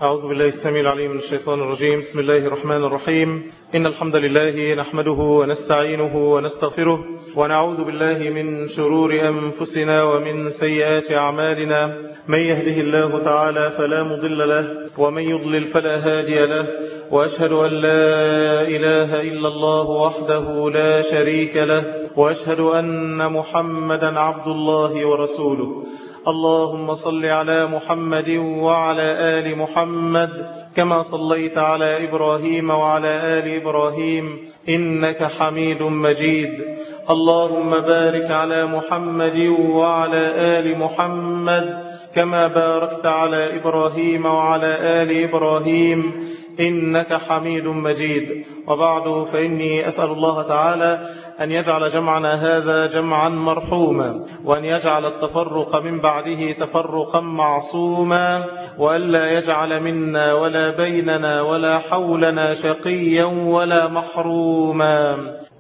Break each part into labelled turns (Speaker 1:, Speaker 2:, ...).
Speaker 1: أعوذ بالله السميع العليم من الشيطان الرجيم. بسم الله الرحمن الرحيم. إن الحمد لله نحمده ونستعينه ونستغفره ونعوذ بالله من شرور أنفسنا ومن سيئات أعمالنا. من يهده الله تعالى فلا مضل له ومن يضلل فلا هادي له، وأشهد أن لا إله إلا الله وحده لا شريك له، وأشهد أن محمدا عبد الله ورسوله. اللهم صل على محمد وعلى آل محمد كما صليت على إبراهيم وعلى آل إبراهيم إنك حميد مجيد. اللهم بارك على محمد وعلى آل محمد كما باركت على إبراهيم وعلى آل إبراهيم إنك حميد مجيد. وبعد، فإني أسأل الله تعالى أن يجعل جمعنا هذا جمعا مرحوما، وأن يجعل التفرق من بعده تفرقا معصوما، وألا يجعل منا ولا بيننا ولا حولنا شقيا ولا محروما.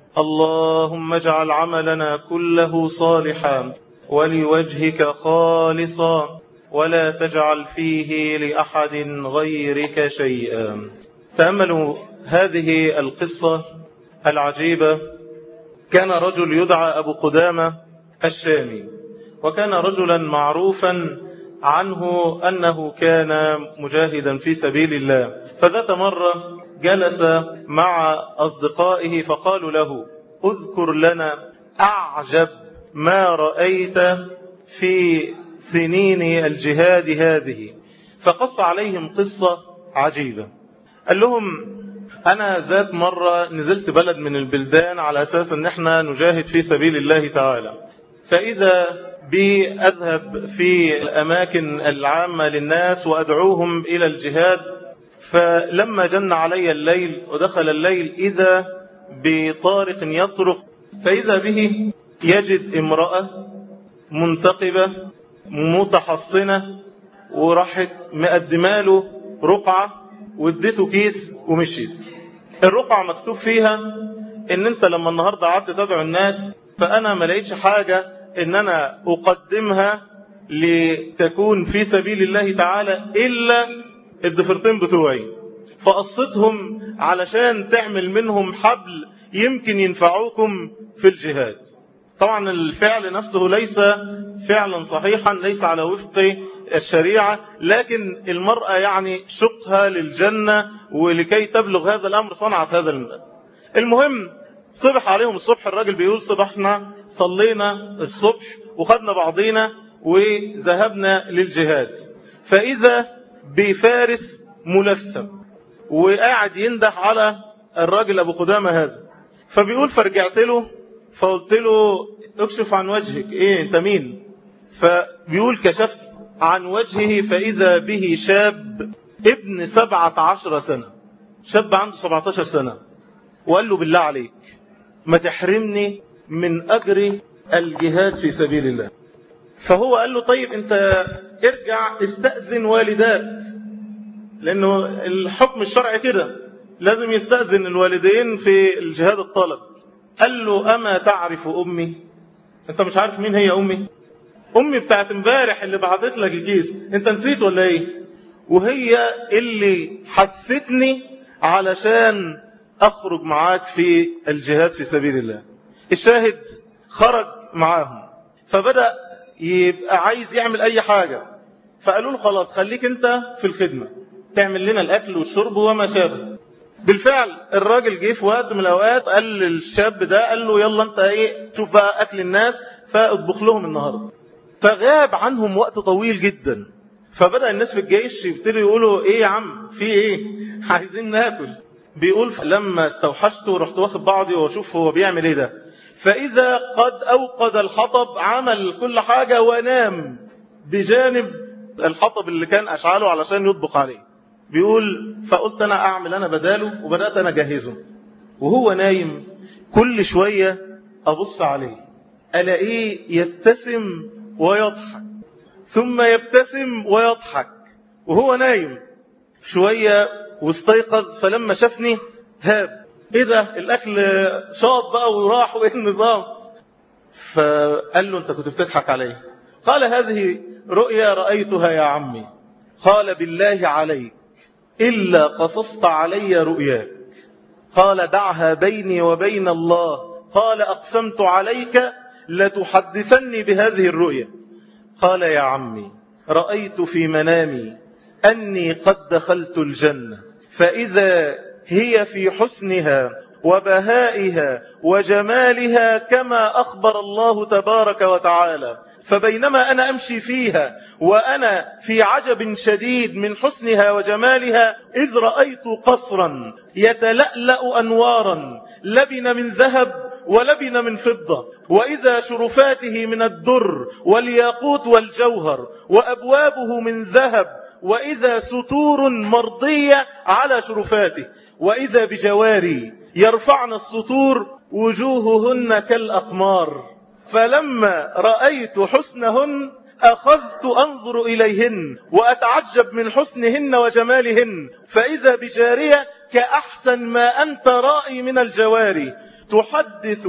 Speaker 1: اللهم اجعل عملنا كله صالحا ولوجهك خالصا، ولا تجعل فيه لأحد غيرك شيئا. تأملوا هذه القصة العجيبة. كان رجل يدعى أبو قدامة الشامي، وكان رجلا معروفا عنه أنه كان مجاهدا في سبيل الله. فذات مرة جلس مع أصدقائه فقالوا له: اذكر لنا أعجب ما رأيت في سنين الجهاد هذه. فقص عليهم قصة عجيبة. قال لهم: أنا ذات مرة نزلت بلد من البلدان على أساس أن احنا نجاهد في سبيل الله تعالى، فإذا بي أذهب في الأماكن العامة للناس وأدعوهم إلى الجهاد. فلما جن علي الليل ودخل الليل إذا بطارق يطرق، فإذا به يجد امرأة منتقبة متحصنة، وراحت مقدماله رقعة واديته كيس ومشيت. الرقعة مكتوب فيها ان انت لما النهاردة قعدت تدعو الناس، فانا ما لقيتش حاجة ان انا اقدمها لتكون في سبيل الله تعالى الا الضفرتين بتوعي، فقصتهم علشان تعمل منهم حبل يمكن ينفعوكم في الجهاد. طبعا الفعل نفسه ليس فعلا صحيحا، ليس على وفق الشريعة، لكن المرأة يعني شقها للجنة، ولكي تبلغ هذا الأمر صنعت هذا المال. المهم صبح عليهم الصبح، الراجل بيقول: صبحنا صلينا الصبح وخدنا بعضينا وذهبنا للجهاد، فإذا بفارس ملثم وقاعد ينده على الراجل أبو قدامة هذا. فبيقول: فرجعت له فقلت له: اكشف عن وجهك، ايه انت مين؟ فبيقول: كشفت عن وجهه فإذا به شاب ابن 17 سنة، شاب عنده 17 سنة، وقال له: بالله عليك ما تحرمني من أجر الجهاد في سبيل الله. فهو قال له: طيب انت ارجع استأذن والداك، لأنه الحكم الشرعي كده لازم يستأذن الوالدين في الجهاد الطلب. قال له: أما تعرف أمي؟ أنت مش عارف مين هي أمي؟ أمي بتاعت امبارح اللي بعثت لك الكيس، أنت نسيت ولا إيه؟ وهي اللي حثتني علشان أخرج معاك في الجهاد في سبيل الله. الشاهد خرج معاهم، فبدأ يبقى عايز يعمل أي حاجة. فقالوا له: خلاص خليك أنت في الخدمة، تعمل لنا الأكل والشرب وما شابه. بالفعل الراجل جه في وقت من الأوقات قال للشاب ده، قال له: يلا أنت إيه، شوف بقى أكل الناس فاطبخ لهم النهاردة. فغاب عنهم وقت طويل جدا. فبدأ الناس في الجيش يبتدوا يقولوا: إيه يا عم، في إيه، عايزين ناكل. بيقول: لما استوحشته رحت واخد بعضي واشوف هو بيعمل إيه ده، فإذا قد أوقد الحطب، عمل كل حاجة ونام بجانب الحطب اللي كان أشعله علشان يطبخ عليه. بيقول: فقلت أنا أعمل أنا بداله، وبدأت أنا أجهزه. وهو نايم كل شوية أبص عليه ألاقيه يبتسم ويضحك، ثم يبتسم ويضحك وهو نايم. شوية واستيقظ، فلما شافني هاب: إيه ده، الأكل شاط بقى وراح، وإيه النظام؟ فقال له: أنت كنت بتضحك عليه. قال: هذه رؤيا رأيتها يا عمي. قال: بالله عليك إلا قصصت علي رؤياك. قال دعها بيني وبين الله. قال أقسمت عليك لتحدثني بهذه الرؤيا. قال يا عمي رأيت في منامي أني قد دخلت الجنة، فإذا هي في حسنها وبهائها وجمالها كما أخبر الله تبارك وتعالى، فبينما أنا أمشي فيها وأنا في عجب شديد من حسنها وجمالها، إذ رأيت قصرا يتلألأ أنوارا لبن من ذهب ولبن من فضة، وإذا شرفاته من الدر والياقوت والجوهر، وأبوابه من ذهب، وإذا ستور مرضية على شرفاته، وإذا بجواري يرفعن السطور وجوههن كالأقمار. فلما رأيت حسنهن أخذت أنظر إليهن وأتعجب من حسنهن وجمالهن، فإذا بجارية كأحسن ما أنت رائي من الجواري، تحدث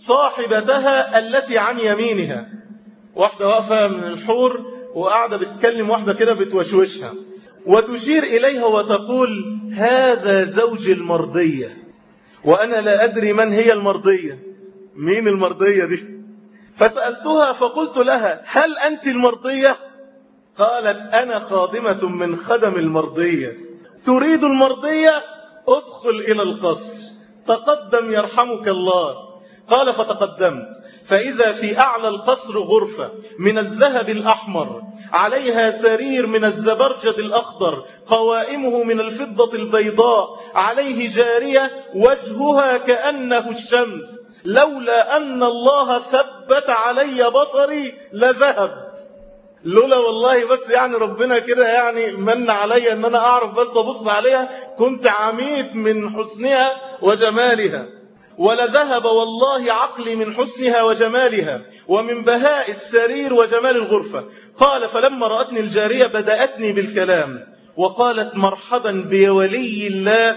Speaker 1: صاحبتها التي عن يمينها. واحدة واقفة من الحور وقاعدة بتكلم واحدة كده بتوشوشها، وتشير إليها وتقول هذا زوج المرضية، وأنا لا أدري من هي المرضية. مين المرضية دي؟ فسألتها فقلت لها هل أنت المرضية؟ قالت أنا خادمة من خدم المرضية. تريد المرضية؟ ادخل إلى القصر، تقدم يرحمك الله. قال فتقدمت، فإذا في أعلى القصر غرفة من الذهب الأحمر، عليها سرير من الزبرجد الأخضر، قوائمه من الفضة البيضاء، عليه جارية وجهها كأنه الشمس، لولا أن الله ثبت علي بصري لذهب. لولا والله بس يعني ربنا كده يعني من علي أن أنا أعرف بس أبص عليها كنت عميت من حسنها وجمالها، ولذهب والله عقلي من حسنها وجمالها ومن بهاء السرير وجمال الغرفة. قال فلما رأتني الجارية بدأتني بالكلام وقالت مرحبا بولي الله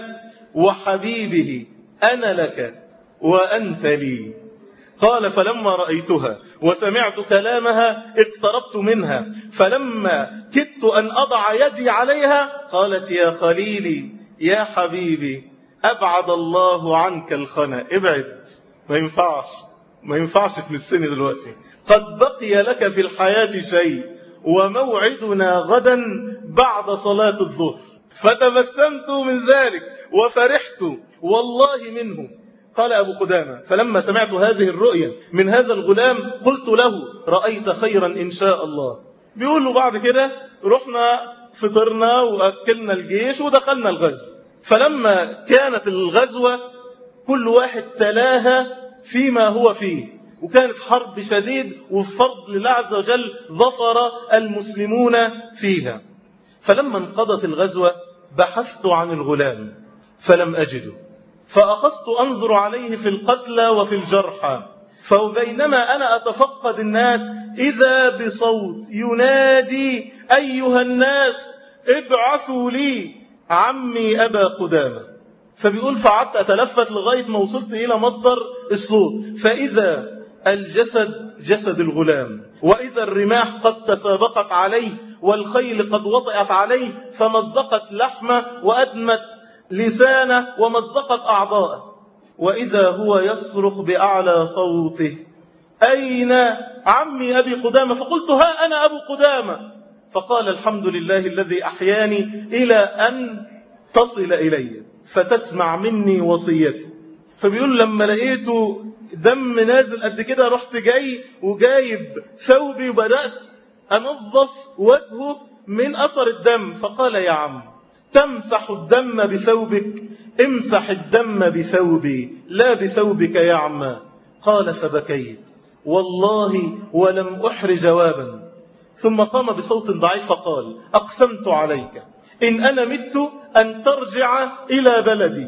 Speaker 1: وحبيبه، أنا لك وأنت لي. قال فلما رأيتها وسمعت كلامها اقتربت منها، فلما كدت أن أضع يدي عليها قالت يا خليلي يا حبيبي أبعد الله عنك الخنا. ابعد، ما ينفعش تمسني دلوقتي، قد بقي لك في الحياة شيء وموعدنا غدا بعد صلاة الظهر. فتبسمت من ذلك وفرحت والله منه. قال أبو قدامة فلما سمعت هذه الرؤيا من هذا الغلام قلت له رأيت خيرا إن شاء الله. بيقول له بعد كده رحنا فطرنا وأكلنا الجيش ودخلنا الغزو. فلما كانت الغزوة كل واحد تلاها فيما هو فيه، وكانت حرب شديد وبفضل الله عز وجل ظفر المسلمون فيها. فلما انقضت الغزوة بحثت عن الغلام فلم أجده، فأخذت أنظر عليه في القتلى وفي الجرحى، فبينما أنا أتفقد الناس إذا بصوت ينادي أيها الناس ابعثوا لي عمي أبا قدامة. فبيقول فعدت أتلفت لغاية ما وصلت إلى مصدر الصوت، فإذا الجسد جسد الغلام، وإذا الرماح قد تسابقت عليه والخيل قد وطئت عليه، فمزقت لحمه وأدمت لسانه ومزقت أعضاءه، وإذا هو يصرخ بأعلى صوته أين عمي أبي قدامة؟ فقلت ها أنا أبو قدامة. فقال الحمد لله الذي أحياني إلى أن تصل إلي فتسمع مني وصيتي. فبيقول لما لقيته دم نازل قد كده رحت جاي وجايب ثوبي وبدأت أنظف وجهه من أثر الدم. فقال يا عم تمسح الدم بثوبك؟ امسح الدم بثوبي لا بثوبك يا عم. قال فبكيت والله ولم أحر جوابا، ثم قام بصوت ضعيف فقال أقسمت عليك إن أنا مت أن ترجع إلى بلدي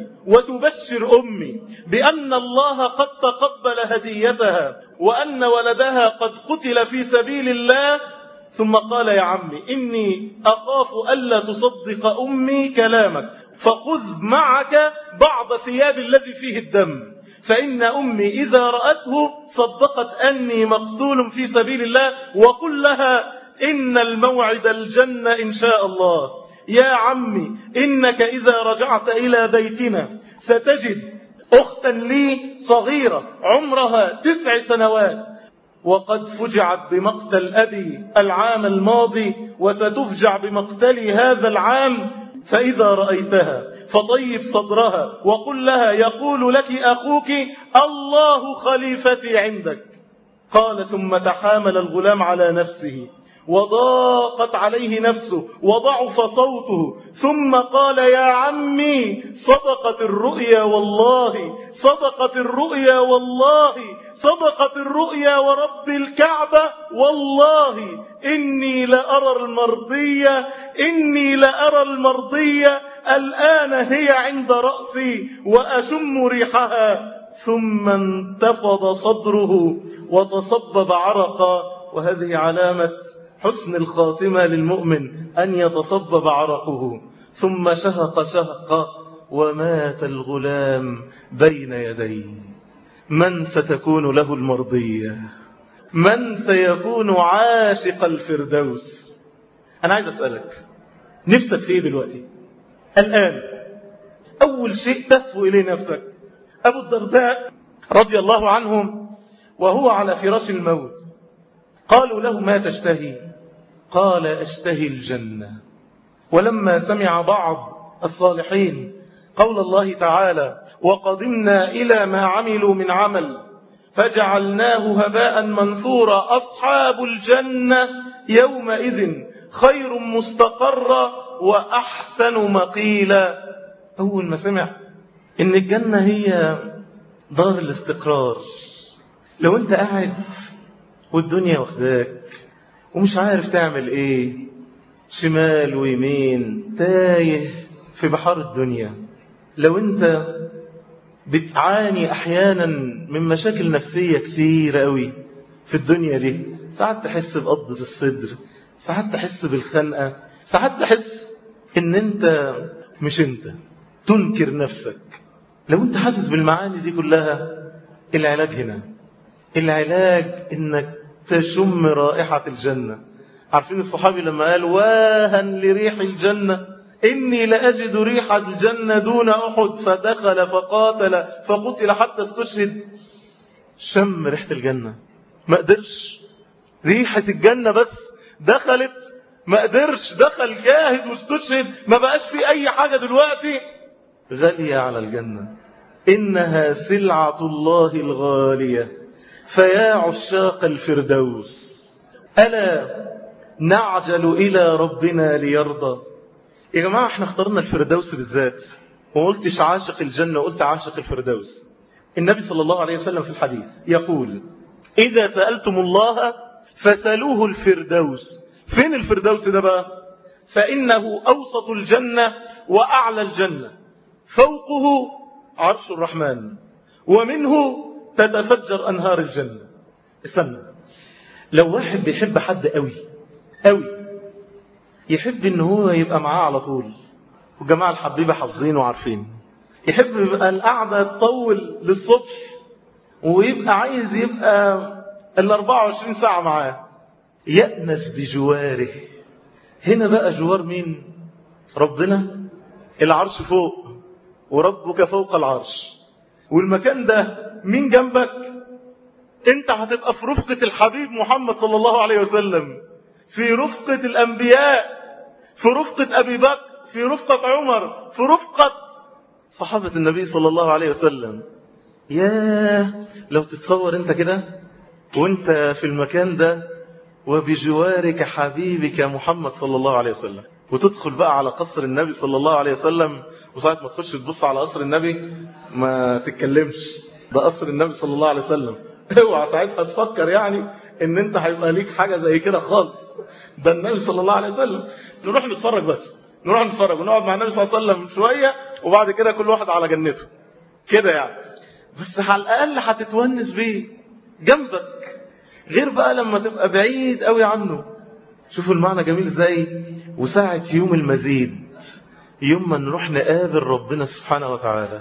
Speaker 1: وتبشر أمي بأن الله قد تقبل هديتها وأن ولدها قد قتل في سبيل الله. ثم قال يا عمي إني أخاف ألا تصدق أمي كلامك، فخذ معك بعض ثياب الذي فيه الدم، فإن أمي إذا رأته صدقت أني مقتول في سبيل الله، وقل لها إن الموعد الجنة إن شاء الله. يا عمي إنك إذا رجعت إلى بيتنا ستجد أختا لي صغيرة عمرها 9 سنوات وقد فجعت بمقتل أبي العام الماضي وستفجع بمقتلي هذا العام، فإذا رأيتها فطيب صدرها وقل لها يقول لك أخوك الله خليفتي عندك. قال ثم تحامل الغلام على نفسه وضاقت عليه نفسه وضعف صوته ثم قال يا عمي صدقت الرؤيا والله، صدقت الرؤيا والله، صدقت الرؤيا ورب الكعبة والله إني لأرى المرضية الآن هي عند رأسي وأشم ريحها. ثم انتفض صدره وتصبب عرقا، وهذه علامة حسن الخاتمة للمؤمن أن يتصبب عرقه. ثم شهق ومات الغلام بين يديه. من ستكون له المرضية؟ من سيكون عاشق الفردوس؟ أنا عايز أسألك، نفسك في إيه دلوقتي الآن؟ أول شيء تهفو إليه نفسك. أبو الدرداء رضي الله عنه وهو على فراش الموت قالوا له ما تشتهي؟ قال أشتهي الجنة. ولما سمع بعض الصالحين قول الله تعالى وقدمنا إلى ما عملوا من عمل فجعلناه هباء منثورا أصحاب الجنة يومئذ خير مستقرا وأحسن مقيلا. أول ما سمع إن الجنة هي دار الاستقرار، لو أنت قاعد والدنيا واخداك ومش عارف تعمل إيه، شمال ويمين تايه في بحار الدنيا، لو أنت بتعاني أحيانا من مشاكل نفسية كثيرة قوي في الدنيا دي، ساعات تحس بقبضة الصدر، ساعات تحس بالخنقة، ساعات تحس إن أنت مش أنت، تنكر نفسك. لو أنت حاسس بالمعاني دي كلها، العلاج هنا، العلاج إنك تشم رائحة الجنة. عارفين الصحابي لما قال واها لريح الجنة إني لأجد ريح الجنة دون أحد، فدخل فقاتل فقتل حتى استشهد. شم ريحة الجنة، ما قدرش، ريحة الجنة بس دخلت، ما قدرش، دخل جاهد واستشهد، ما بقاش في أي حاجة دلوقتي غالية على الجنة. إنها سلعة الله الغالية، فيا عشاق الفردوس ألا نعجل إلى ربنا ليرضى. يا جماعة احنا اخترنا الفردوس بالذات، وما قلتش عاشق الجنة وقلت عاشق الفردوس. النبي صلى الله عليه وسلم في الحديث يقول إذا سألتم الله فسألوه الفردوس. فين الفردوس ده بقى؟ فإنه أوسط الجنة وأعلى الجنة، فوقه عرش الرحمن ومنه تتفجر أنهار الجنة. استنى، لو واحد بيحب حد قوي قوي، يحب إن هو يبقى معاه على طول، والجماعة الحبيبة حافظين وعارفين، يحب يبقى القعدة تطول للصبح ويبقى عايز يبقى 24 ساعة معاه، يأنس بجواره. هنا بقى جوار مين؟ ربنا. العرش فوق وربك فوق العرش، والمكان ده مين جنبك؟ انت هتبقى في رفقة الحبيب محمد صلى الله عليه وسلم، في رفقة الأنبياء، في رفقة أبي بكر، في رفقة عمر، في رفقة صحابة النبي صلى الله عليه وسلم. ياه لو تتصور انت كده وانت في المكان ده وبجوارك حبيبك محمد صلى الله عليه وسلم، وتدخل بقى على قصر النبي صلى الله عليه وسلم، وساعة ما تخش تبص على قصر النبي ما تتكلمش، ده قصر النبي صلى الله عليه وسلم. اوعى ساعتها تفكر يعني ان انت هيبقى ليك حاجة زي كده خالص، ده النبي صلى الله عليه وسلم. نروح نتفرج بس، نروح نتفرج ونقعد مع النبي صلى الله عليه وسلم شوية، وبعد كده كل واحد على جنته كده يعني، بس على الأقل هتتونس بيه جنبك، غير بقى لما تبقى بعيد قوي عنه. شوفوا المعنى جميل ازاي. وساعة يوم المزيد، يوم ما نروح نقابل ربنا سبحانه وتعالى،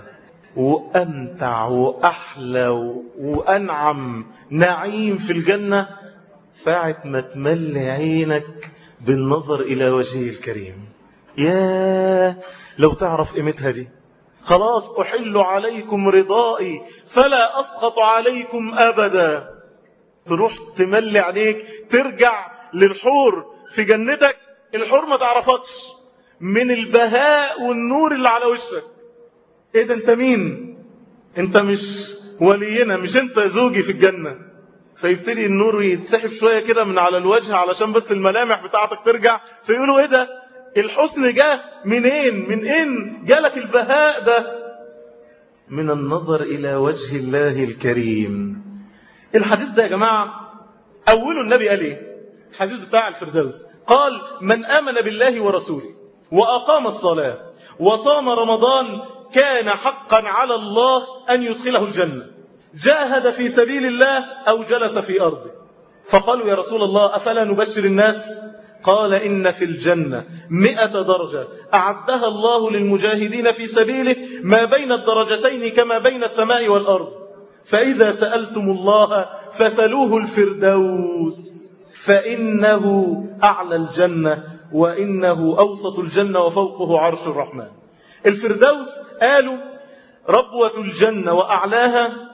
Speaker 1: وأمتع وأحلى وأنعم نعيم في الجنة، ساعة ما تملي عينك بالنظر إلى وجهه الكريم. يا لو تعرف قيمتها دي. خلاص أحل عليكم رضائي فلا أسخط عليكم أبدا. تروح تملي عليك، ترجع للحور في جنتك، الحور ما تعرفكش من البهاء والنور اللي على وشك. ايه ده؟ انت مين؟ انت مش ولينا، مش انت زوجي في الجنة. فيبتدي النور يتسحب شوية كده من على الوجه علشان بس الملامح بتاعتك ترجع، فيقولوا ايه ده؟ الحسن جاه منين؟ من اين جالك البهاء ده؟ من النظر إلى وجه الله الكريم. الحديث ده يا جماعة أوله النبي قال إيه؟ الحديث بتاع الفردوس قال: من آمن بالله ورسوله وأقام الصلاة وصام رمضان كان حقا على الله أن يدخله الجنة، جاهد في سبيل الله أو جلس في أرضه. فقالوا: يا رسول الله أفلا نبشر الناس؟ قال: إن في الجنة 100 درجة أعدها الله للمجاهدين في سبيله ما بين الدرجتين كما بين السماء والأرض، فإذا سألتم الله فسلوه الفردوس فإنه أعلى الجنة وإنه أوسط الجنة وفوقه عرش الرحمن. الفردوس قالوا ربوة الجنة وأعلاها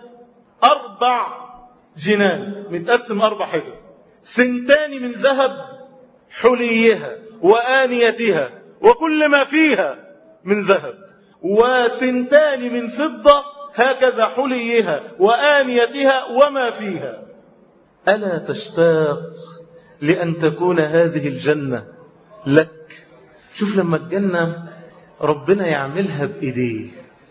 Speaker 1: 4 جنان متقسم 4 حتت، 2 من ذهب حليها وآنيتها وكل ما فيها من ذهب، و2 من فضة هكذا حليها وآنيتها وما فيها. ألا تشتاق لأن تكون هذه الجنة لك؟ شوف لما الجنة ربنا يعملها بإيديه: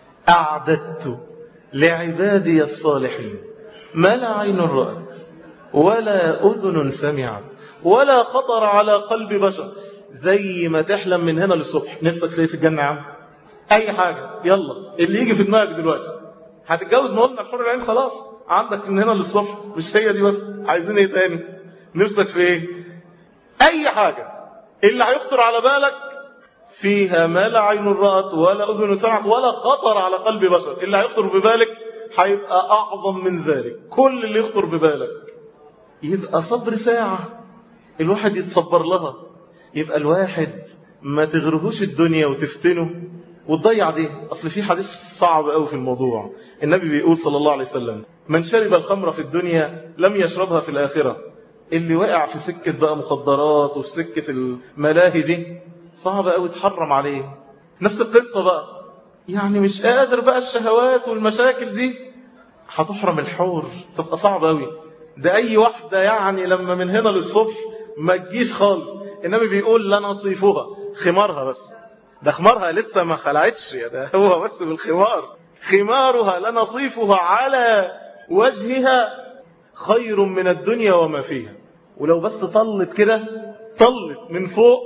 Speaker 1: أعددت لعبادي الصالحين ما لا عين رأت ولا أذن سمعت ولا خطر على قلب بشر. زي ما تحلم من هنا للصبح. نفسك في الجنة يا عم؟ أي حاجة، يلا اللي يجي في دماغك دلوقتي. هتتجوز؟ ما قلنا الحور العين خلاص عندك من هنا للصبح، مش هي دي بس، عايزين ايه تاني؟ نفسك في ايه؟ أي حاجة اللي هيخطر على بالك فيها ما لا عين رأت ولا أذن سمعت ولا خطر على قلب بشر. اللي هيخطر ببالك هيبقى أعظم من ذلك. كل اللي يخطر ببالك يبقى صبر ساعة الواحد يتصبر لها. يبقى الواحد ما تغرهوش الدنيا وتفتنه وتضيع دي. أصل في حديث صعب قوي في الموضوع. النبي بيقول صلى الله عليه وسلم: من شرب الخمر في الدنيا لم يشربها في الآخرة. اللي وقع في سكة بقى مخدرات وفي سكة الملاهي دي صعب قوي تحرم عليه. نفس القصة بقى، يعني مش قادر بقى الشهوات والمشاكل دي، هتحرم الحور، تبقى صعب قوي. ده أي واحدة يعني لما من هنا للصبح ما تجيش خالص. النبي بيقول: لا نصيفها، خمارها بس، ده خمارها لسه ما خلعتش، ده هو بس بالخمار، خمارها لنصيفها على وجهها خير من الدنيا وما فيها. ولو بس طلت كده، طلت من فوق،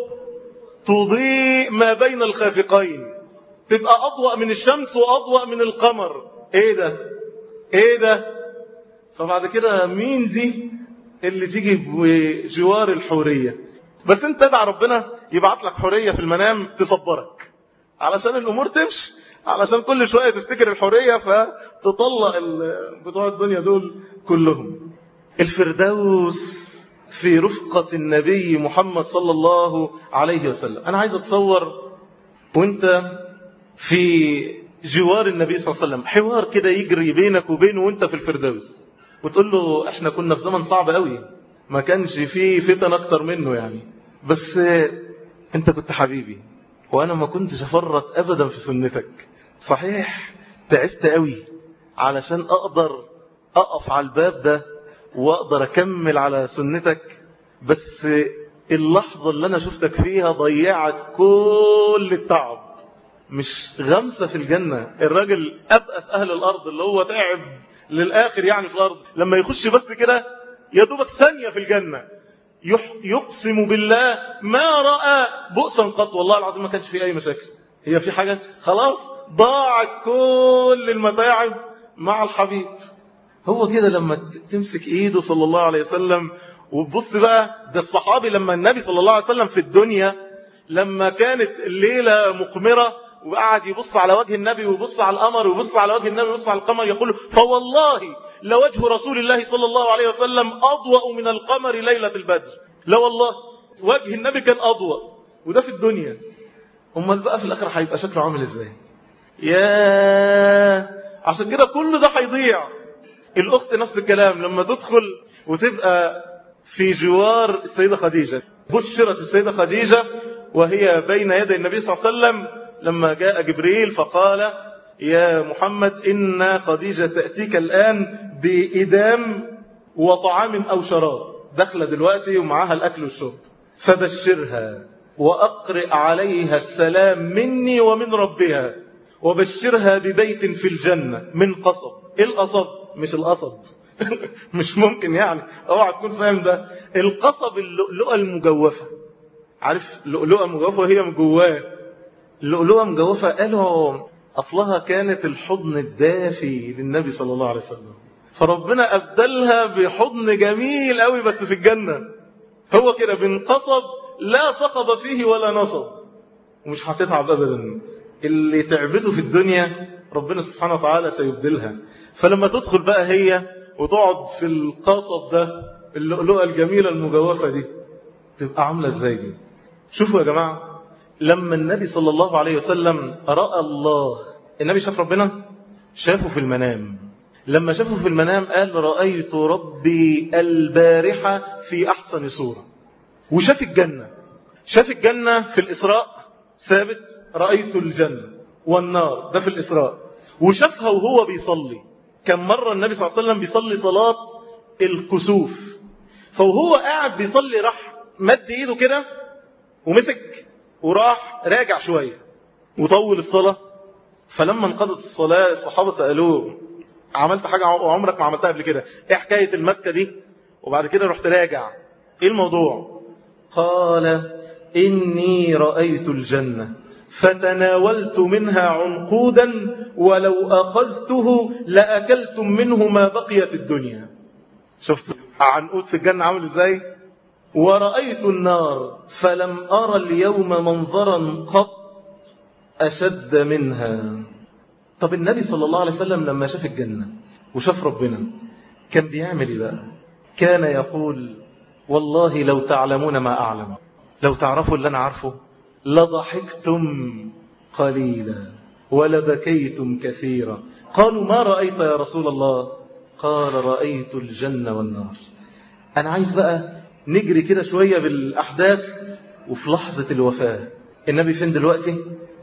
Speaker 1: تضيء ما بين الخافقين، تبقى أضوأ من الشمس وأضوأ من القمر. ايه ده؟ ايه ده؟ فبعد كده مين دي اللي تيجي بجوار الحورية؟ بس انت تدعى ربنا يبعت لك حورية في المنام تصبرك علشان الأمور تمشي، علشان كل شوية تفتكر الحورية فتطلق بتوع الدنيا دول كلهم. الفردوس في رفقة النبي محمد صلى الله عليه وسلم. أنا عايز أتصور وانت في جوار النبي صلى الله عليه وسلم، حوار كده يجري بينك وبينه وانت في الفردوس، وتقول له: احنا كنا في زمن صعب قوي، ما كانش فيه فتن اكتر منه يعني، بس انت كنت حبيبي وانا ما كنتش افرط ابدا في سنتك. صحيح تعبت قوي علشان اقدر اقف على الباب ده واقدر اكمل على سنتك، بس اللحظة اللي انا شفتك فيها ضيعت كل التعب. مش غمسة في الجنة. الراجل أبأس أهل الأرض اللي هو تعب للآخر يعني في الأرض، لما يخش بس كده يدوبك ثانية في الجنة يقسم بالله ما رأى بؤسا قط. والله العظيم ما كانش فيه أي مشاكل. هي في حاجة؟ خلاص ضاعت كل المتاعب مع الحبيب. هو كده لما تمسك إيده صلى الله عليه وسلم وتبص بقى. ده الصحابي لما النبي صلى الله عليه وسلم في الدنيا لما كانت الليلة مقمرة وقعد يبص على وجه النبي ويبص على القمر ويبص على وجه النبي ويبص على القمر، يقول: فوالله لوجه رسول الله صلى الله عليه وسلم أضوأ من القمر ليلة البدر. لا والله وجه النبي كان أضوأ. وده في الدنيا. امال بقى في الاخر هيبقى شكله عامل ازاي؟ يا عشان كده كل ده هيضيع. الاخت نفس الكلام لما تدخل وتبقى في جوار السيدة خديجة. بشرت السيدة خديجة وهي بين يدي النبي صلى الله عليه وسلم لما جاء جبريل فقال يا محمد إن خديجة تأتيك الآن بإدام وطعام أو شراب، دخل دلوقتي ومعها الأكل والشرب، فبشرها وأقرئ عليها السلام مني ومن ربها، وبشرها ببيت في الجنة من قصب. إيه القصب؟ مش القصب مش ممكن يعني اوعى تكون فاهم ده. القصب اللؤلؤة المجوفة، عارف اللؤلؤة المجوفة هي من جواه. اللؤلؤة المجوفة قالوا أصلها كانت الحضن الدافي للنبي صلى الله عليه وسلم، فربنا أبدلها بحضن جميل قوي بس في الجنة. هو كده من قصب لا صخب فيه ولا نصب، ومش هتتعب أبدا. اللي تعبته في الدنيا ربنا سبحانه وتعالى سيبدلها. فلما تدخل بقى هي وتقعد في القصب ده، اللؤلؤة الجميلة المجوفة دي، تبقى عاملة ازاي دي؟ شوفوا يا جماعة، لما النبي صلى الله عليه وسلم رأى الله، النبي شاف ربنا، شافه في المنام. لما شافه في المنام قال رأيت ربي البارحة في أحسن صورة. وشاف الجنة، شاف الجنة في الإسراء ثابت، رأيت الجنة والنار، ده في الإسراء. وشافها وهو بيصلي. كم مرة النبي صلى الله عليه وسلم بيصلي صلاة الكسوف، فوهو قاعد بيصلي راح مد ايده كده ومسك وراح راجع شوية وطول الصلاة. فلما انقضت الصلاة الصحابة سألوه عملت حاجة عمرك ما عملتها قبل كده، ايه حكاية المسكة دي وبعد كده رحت راجع، ايه الموضوع؟ قال إني رأيت الجنة فتناولت منها عنقودا ولو أخذته لأكلتم منه ما بقيت الدنيا. شفت عنقود في الجنة عامل ازاي؟ ورأيت النار فلم أرى اليوم منظرا قط أشد منها. طب النبي صلى الله عليه وسلم لما شاف الجنة وشاف ربنا كان بيعمل ايه بقى؟ كان يقول والله لو تعلمون ما أعلم، لو تعرفوا اللي أنا عارفه لضحكتم قليلا ولبكيتم كثيرا. قالوا ما رأيت يا رسول الله؟ قال رأيت الجنة والنار. أنا عايز بقى نجري كده شوية بالأحداث. وفي لحظة الوفاة النبي فين دلوقتي؟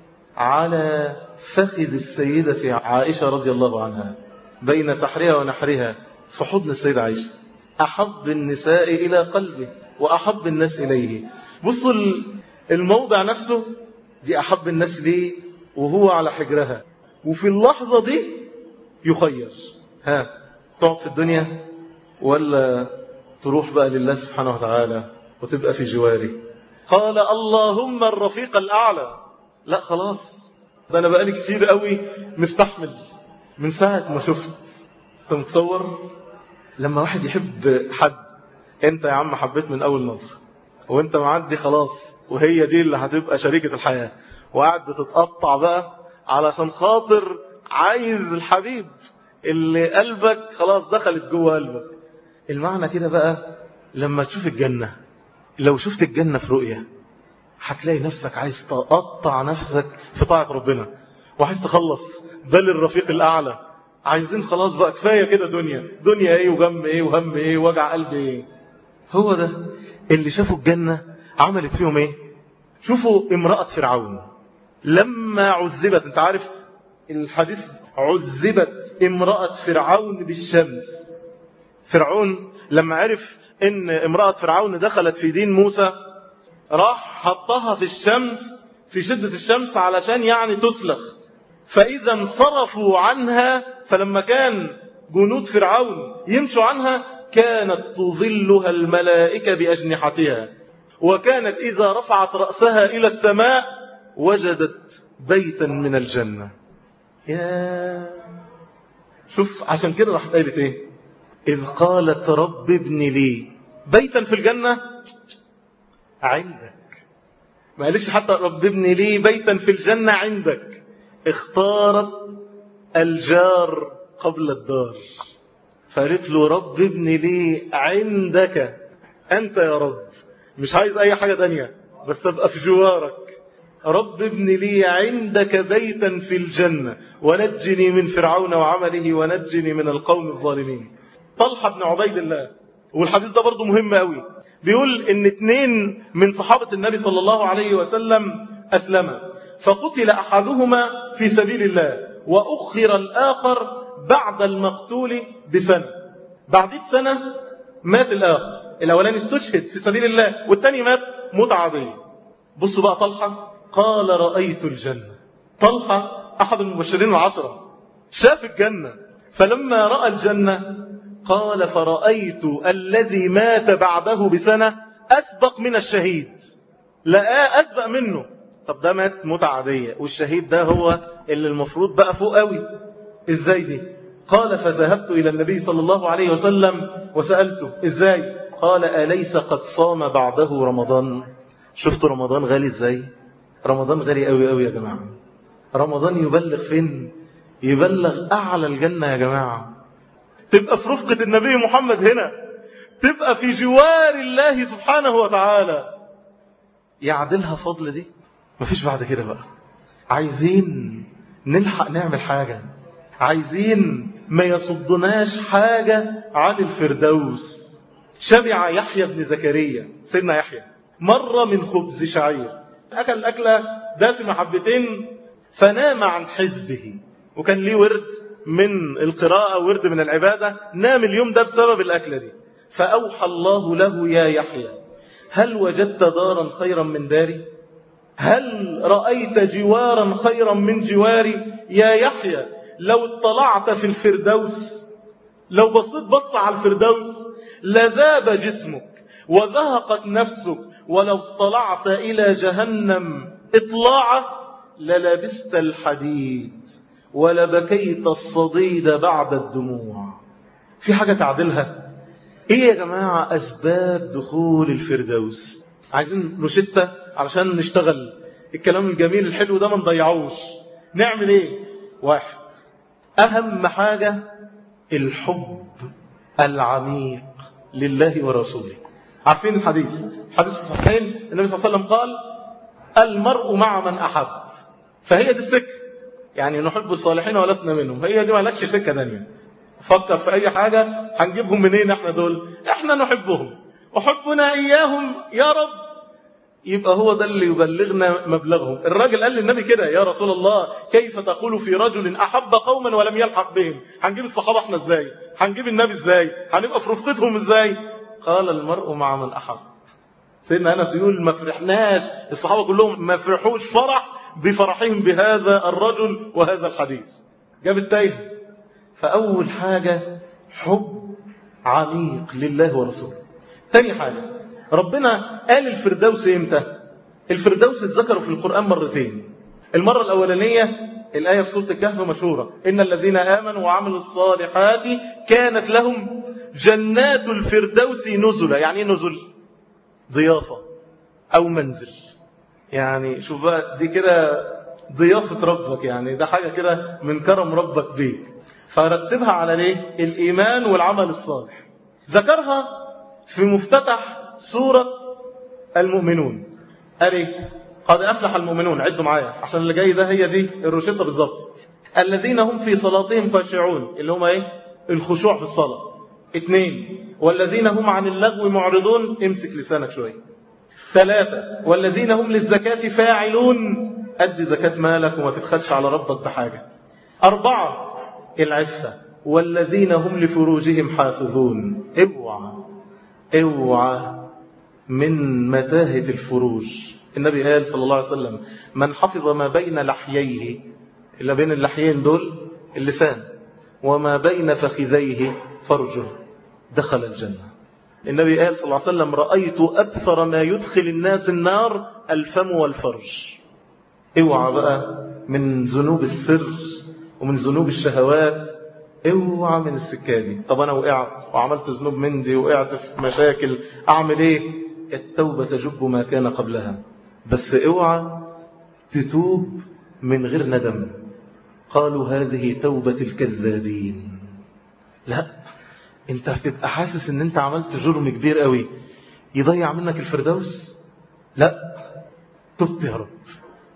Speaker 1: على فخذ السيدة عائشة رضي الله عنها، بين سحرها ونحرها في حضن السيدة عائشة، أحب النساء إلى قلبه وأحب الناس إليه. بصوا الموضع نفسه، دي أحب الناس ليه وهو على حجرها. وفي اللحظة دي يخير، تقعد في الدنيا ولا تروح بقى لله سبحانه وتعالى وتبقى في جواره. قال اللهم الرفيق الأعلى. لا خلاص، ده أنا بقالي كتير قوي مستحمل من ساعة ما شفت. أنت متصور لما واحد يحب حد، أنت يا عم حبيت من أول نظرة وأنت معدي خلاص وهي دي اللي هتبقى شريكة الحياة، وقاعد بتتقطع بقى علشان خاطر عايز الحبيب اللي قلبك خلاص دخلت جوه قلبك. المعنى كده بقى لما تشوف الجنة، لو شفت الجنة في رؤية هتلاقي نفسك عايز تقطع نفسك في طاعة ربنا وعايز تخلص. بل الرفيق الأعلى، عايزين خلاص بقى كفاية كده، دنيا ايه وغم ايه وهم ايه ووجع قلب ايه. هو ده اللي شافوا الجنة عملت فيهم ايه. شوفوا امرأة فرعون لما عذبت، انت عارف الحديث، عذبت امرأة فرعون بالشمس. فرعون لما عرف ان امرأة فرعون دخلت في دين موسى راح حطها في الشمس في شدة الشمس علشان يعني تسلخ. فإذا انصرفوا عنها، فلما كان جنود فرعون يمشوا عنها كانت تظلها الملائكة بأجنحتها، وكانت إذا رفعت رأسها إلى السماء وجدت بيتا من الجنة. يا شوف، عشان كده راح قالت ايه؟ إذ قالت رب ابن لي بيتا في الجنة عندك. ما قالش حتى رب ابن لي بيتا في الجنة عندك، اختارت الجار قبل الدار. فقالت له رب ابن لي عندك أنت يا رب، مش عايز أي حاجة تانية بس أبقى في جوارك. رب ابن لي عندك بيتا في الجنة ونجني من فرعون وعمله ونجني من القوم الظالمين. طلحة بن عبيد الله، والحديث ده برضو مهم قوي، بيقول ان 2 من صحابة النبي صلى الله عليه وسلم أسلما، فقتل أحدهما في سبيل الله وأخر الآخر بعد المقتول بسنة. بعد بسنة مات الآخر، الأولاني استشهد في سبيل الله والتاني مات موت عادية. بصوا بقى طلحة قال رأيت الجنة. طلحة أحد المبشرين العشرة شاف الجنة، فلما رأى الجنة قال فرأيت الذي مات بعده بسنة أسبق من الشهيد، لقاه أسبق منه. طب ده مات موت عادية والشهيد ده هو اللي المفروض بقى فوق قوي، إزاي دي؟ قال فذهبت إلى النبي صلى الله عليه وسلم وسألته إزاي؟ قال أليس قد صام بعده رمضان؟ شفتوا رمضان غالي إزاي؟ رمضان غالي قوي قوي يا جماعة. رمضان يبلغ فين؟ يبلغ أعلى الجنة يا جماعة. تبقى في رفقة النبي محمد هنا، تبقى في جوار الله سبحانه وتعالى، يعدلها فضل دي؟ مفيش بعد كده بقى. عايزين نلحق نعمل حاجة، عايزين ما يصدناش حاجة عن الفردوس. شبع يحيى بن زكريا، سيدنا يحيى، مرة من خبز شعير، أكل أكلة دسمة حبتين فنام عن حزبه، وكان ليه ورد من القراءة ورد من العبادة، نام اليوم ده بسبب الأكلة دي. فأوحى الله له يا يحيى هل وجدت دارا خيرا من داري؟ هل رأيت جوارا خيرا من جواري؟ يا يحيى لو اطلعت في الفردوس، لو بصيت بص على الفردوس لذاب جسمك وذهقت نفسك، ولو اطلعت إلى جهنم اطلاعة للبست الحديد ولبكيت الصديد بعد الدموع. في حاجة تعدلها؟ ايه يا جماعة أسباب دخول الفردوس؟ عايزين نشتة علشان نشتغل الكلام الجميل الحلو ده ما نضيعوش. نعمل ايه؟ 1، أهم حاجة الحب العميق لله ورسوله. عارفين الحديث الصحيحين، النبي صلى الله عليه وسلم قال المرء مع من أحب، فهي دي السكة. يعني نحب الصالحين ولسنا منهم، هي دي ما لكش سكة دنيا. فكر في أي حاجة هنجيبهم منين؟ احنا دول احنا نحبهم وحبنا إياهم يا رب، يبقى هو ده اللي يبلغنا مبلغهم. الراجل قال للنبي كده يا رسول الله كيف تقول في رجل أحب قوما ولم يلحق بهم؟ هنجيب الصحابة احنا ازاي؟ هنجيب النبي ازاي؟ هنبقى في رفقتهم ازاي؟ قال المرء مع من أحب. سيدنا أنس يقول ما فرحناش، الصحابة كلهم ما فرحوش فرح بفرحهم بهذا الرجل وهذا الحديث. جاب التايه. فأول حاجة حب عميق لله ورسوله. تاني حاجة ربنا قال الفردوس امتى؟ الفردوس اتذكروا في القرآن مرتين. المرة الأولانية الآية في سورة الكهف مشهورة، إن الذين آمنوا وعملوا الصالحات كانت لهم جنات الفردوس نزلا. يعني نزل ضيافة أو منزل، يعني شوف بقى دي كده ضيافة ربك، يعني ده حاجة كده من كرم ربك بيك. فرتبها على ليه؟ الإيمان والعمل الصالح. ذكرها في مفتتح سورة المؤمنون، قال ايه؟ قد أفلح المؤمنون. عدوا معايا عشان اللي جاي ده هي دي الروشتة بالظبط. الذين هم في صلاتهم خاشعون، اللي هم ايه؟ الخشوع في الصلاة. 2 والذين هم عن اللغو معرضون، امسك لسانك شوية. 3 والذين هم للزكاة فاعلون، أدي زكاة مالك وما تبخلش على ربك بحاجة. 4 العفة، والذين هم لفروجهم حافظون. اوعى من متاهة الفروج. النبي قال صلى الله عليه وسلم من حفظ ما بين لحييه، اللي بين اللحيين دول اللسان، وما بين فخذيه فرجه، دخل الجنة. النبي قال صلى الله عليه وسلم رأيت أكثر ما يدخل الناس النار الفم والفرج. اوعى بقى من ذنوب السر ومن ذنوب الشهوات، اوعى من السكة دي. طب أنا وقعت وعملت ذنوب من دي وقعت في مشاكل، أعمل إيه؟ التوبة تجب ما كان قبلها، بس اوعى تتوب من غير ندم. قالوا هذه توبة الكذابين. لا، انت هتبقى حاسس ان انت عملت جرم كبير قوي يضيع منك الفردوس. لا، تبت يا رب،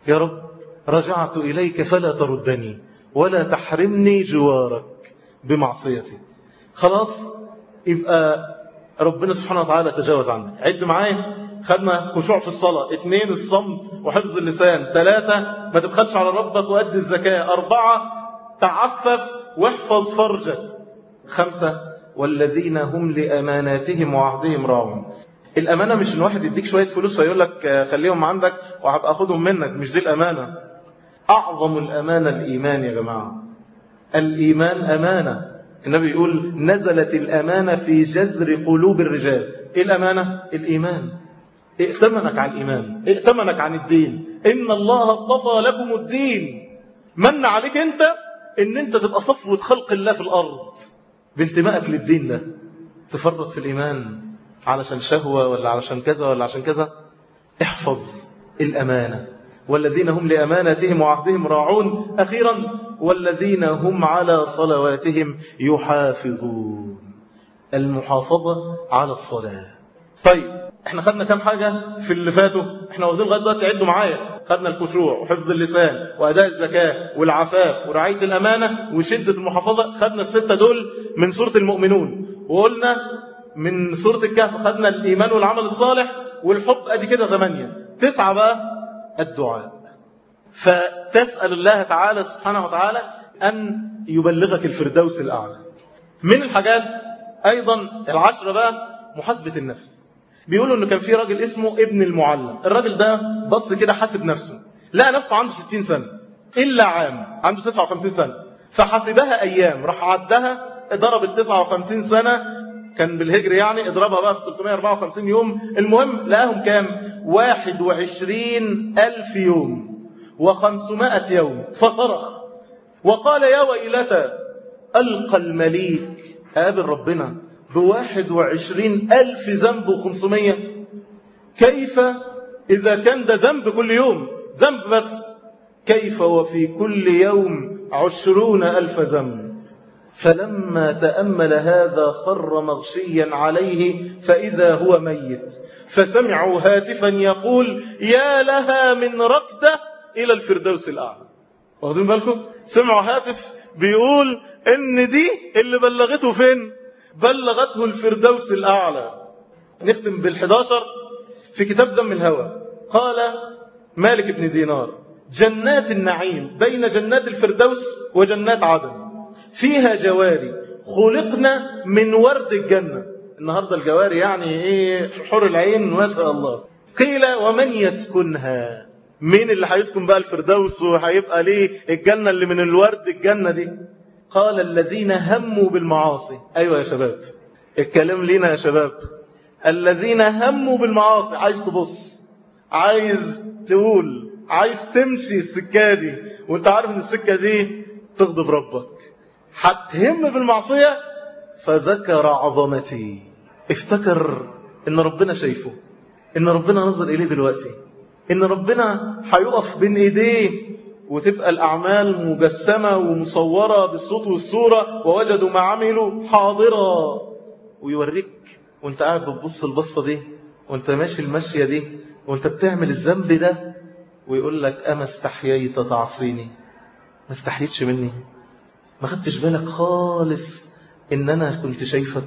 Speaker 1: يا رب رجعت إليك فلا تردني ولا تحرمني جوارك بمعصيتي. خلاص يبقى ربنا سبحانه وتعالى تجاوز عنك. عد معايا. خدنا خشوع في الصلاة، 2 الصمت وحفظ اللسان، 3 ما تبخلش على ربك وأدي الزكاة، 4 تعفف واحفظ فرجك، 5 والذين هم لأماناتهم وعهدهم راعون. الأمانة مش إن واحد يديك شوية فلوس فيقول لك خليهم عندك وهبقى أخدهم منك، مش دي الأمانة. أعظم الأمانة الإيمان يا جماعة. الإيمان أمانة. النبي يقول نزلت الأمانة في جذر قلوب الرجال. إيه الأمانة؟ الإيمان. ائتمنك عن الإيمان، ائتمنك عن الدين. إن الله اصطفى لكم الدين، من عليك أنت إن أنت تبقى صفوة خلق الله في الأرض بانتمائك للدين ده. تفرط في الإيمان علشان شهوة ولا علشان كذا ولا عشان كذا. احفظ الأمانة. والذين هم لأماناتهم وعهدهم راعون. أخيرا والذين هم على صلواتهم يحافظون. المحافظة على الصلاة. طيب احنا خدنا كم حاجة في اللي فاتوا؟ احنا واخدين لغاية دلوقتي، عدوا معايا. خدنا الخشوع وحفظ اللسان وأداء الزكاة والعفاف ورعاية الأمانة وشدة المحافظة. خدنا الستة دول من سورة المؤمنون. وقلنا من سورة الكهف خدنا الإيمان والعمل الصالح والحب. أدي كده 8. 9 بقى الدعاء. فتسأل الله تعالى سبحانه وتعالى أن يبلغك الفردوس الأعلى. من الحاجات أيضا 10 بقى محاسبة النفس. بيقولوا أنه كان في راجل اسمه ابن المعلم. الراجل ده بص كده حاسب نفسه، لقى نفسه عنده 60 سنة إلا عام، عنده 59 سنة. فحاسبها أيام، راح عدها ضرب ال 59 سنة، كان بالهجري يعني، اضربها بقى في 354 يوم. المهم لقاهم كام؟ 21,000 يوم و500 يوم. فصرخ وقال يا ويلتى ألقى المليك قابل ربنا 21,000 ذنب و500. كيف إذا كان ده ذنب كل يوم، ذنب بس، كيف وفي كل يوم 20,000 ذنب. فلما تأمل هذا خر مغشيا عليه فإذا هو ميت. فسمعوا هاتفا يقول يا لها من ركضة إلى الفردوس الأعلى. واخدين بالكم؟ سمعوا هاتف بيقول إن دي اللي بلغته فين؟ بلغته الفردوس الأعلى. نختم بال11 في كتاب ذم الهوى. قال مالك بن دينار جنات النعيم بين جنات الفردوس وجنات عدن فيها جواري خلقنا من ورد الجنة. النهاردة الجواري يعني ايه؟ حور العين ما شاء الله. قيل ومن يسكنها؟ مين اللي هيسكن بقى الفردوس وهيبقى ليه الجنة اللي من الورد الجنة دي؟ قال الذين هموا بالمعاصي. أيوة يا شباب، الكلام لينا يا شباب. الذين هموا بالمعاصي. عايز تبص، عايز تقول، عايز تمشي السكة دي وانت عارف ان السكة دي تغضب ربك، هتهم بالمعصية. فذكر عظمتي، افتكر ان ربنا شايفه، ان ربنا نظر اليه دلوقتي، ان ربنا هيقف بين ايديه وتبقى الأعمال مجسمة ومصورة بالصوت والصورة ووجدوا ما عملوا حاضرا. ويوريك وانت قاعد بتبص البصة دي وانت ماشي المشية دي وانت بتعمل الذنب ده، ويقول لك أما استحييت تعصيني؟ ما استحيتش مني؟ ما خدتش بالك خالص إن أنا كنت شايفك؟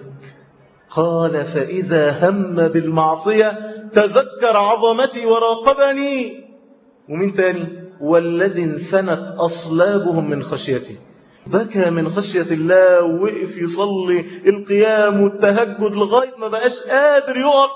Speaker 1: قال فإذا هم بالمعصية تذكر عظمتي وراقبني. ومن تاني؟ والذي انثنت أصلابهم من خشيتي. بكى من خشية الله ووقف يصلي القيام والتهجد لغاية ما بقاش قادر يقف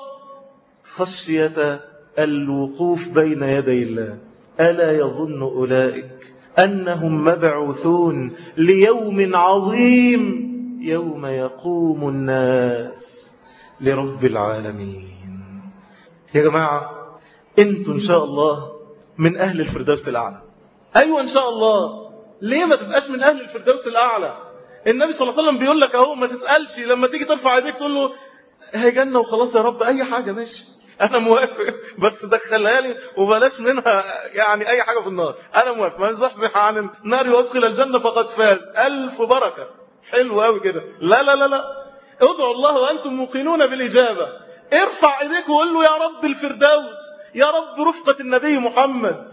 Speaker 1: خشية الوقوف بين يدي الله. ألا يظن أولئك أنهم مبعوثون ليوم عظيم يوم يقوم الناس لرب العالمين. يا جماعة انتوا إن شاء الله من أهل الفردوس الأعلى. أيوة إن شاء الله. ليه ما تبقاش من أهل الفردوس الأعلى؟ النبي صلى الله عليه وسلم بيقول لك أهو ما تسألش لما تيجي ترفع يديك تقول له هي جنة وخلاص يا رب، أي حاجة ماشي أنا موافق، بس دخلها لي وبلاش منها يعني أي حاجة في النار. أنا موافق، من زحزح عن النار وادخل الجنة فقد فاز. ألف بركة، حلو قوي كده. لا لا لا لا، ادعوا الله وأنتم موقنون بالإجابة. ارفع ايديك وقول له يا رب الفردوس، يا رب رفقة النبي محمد،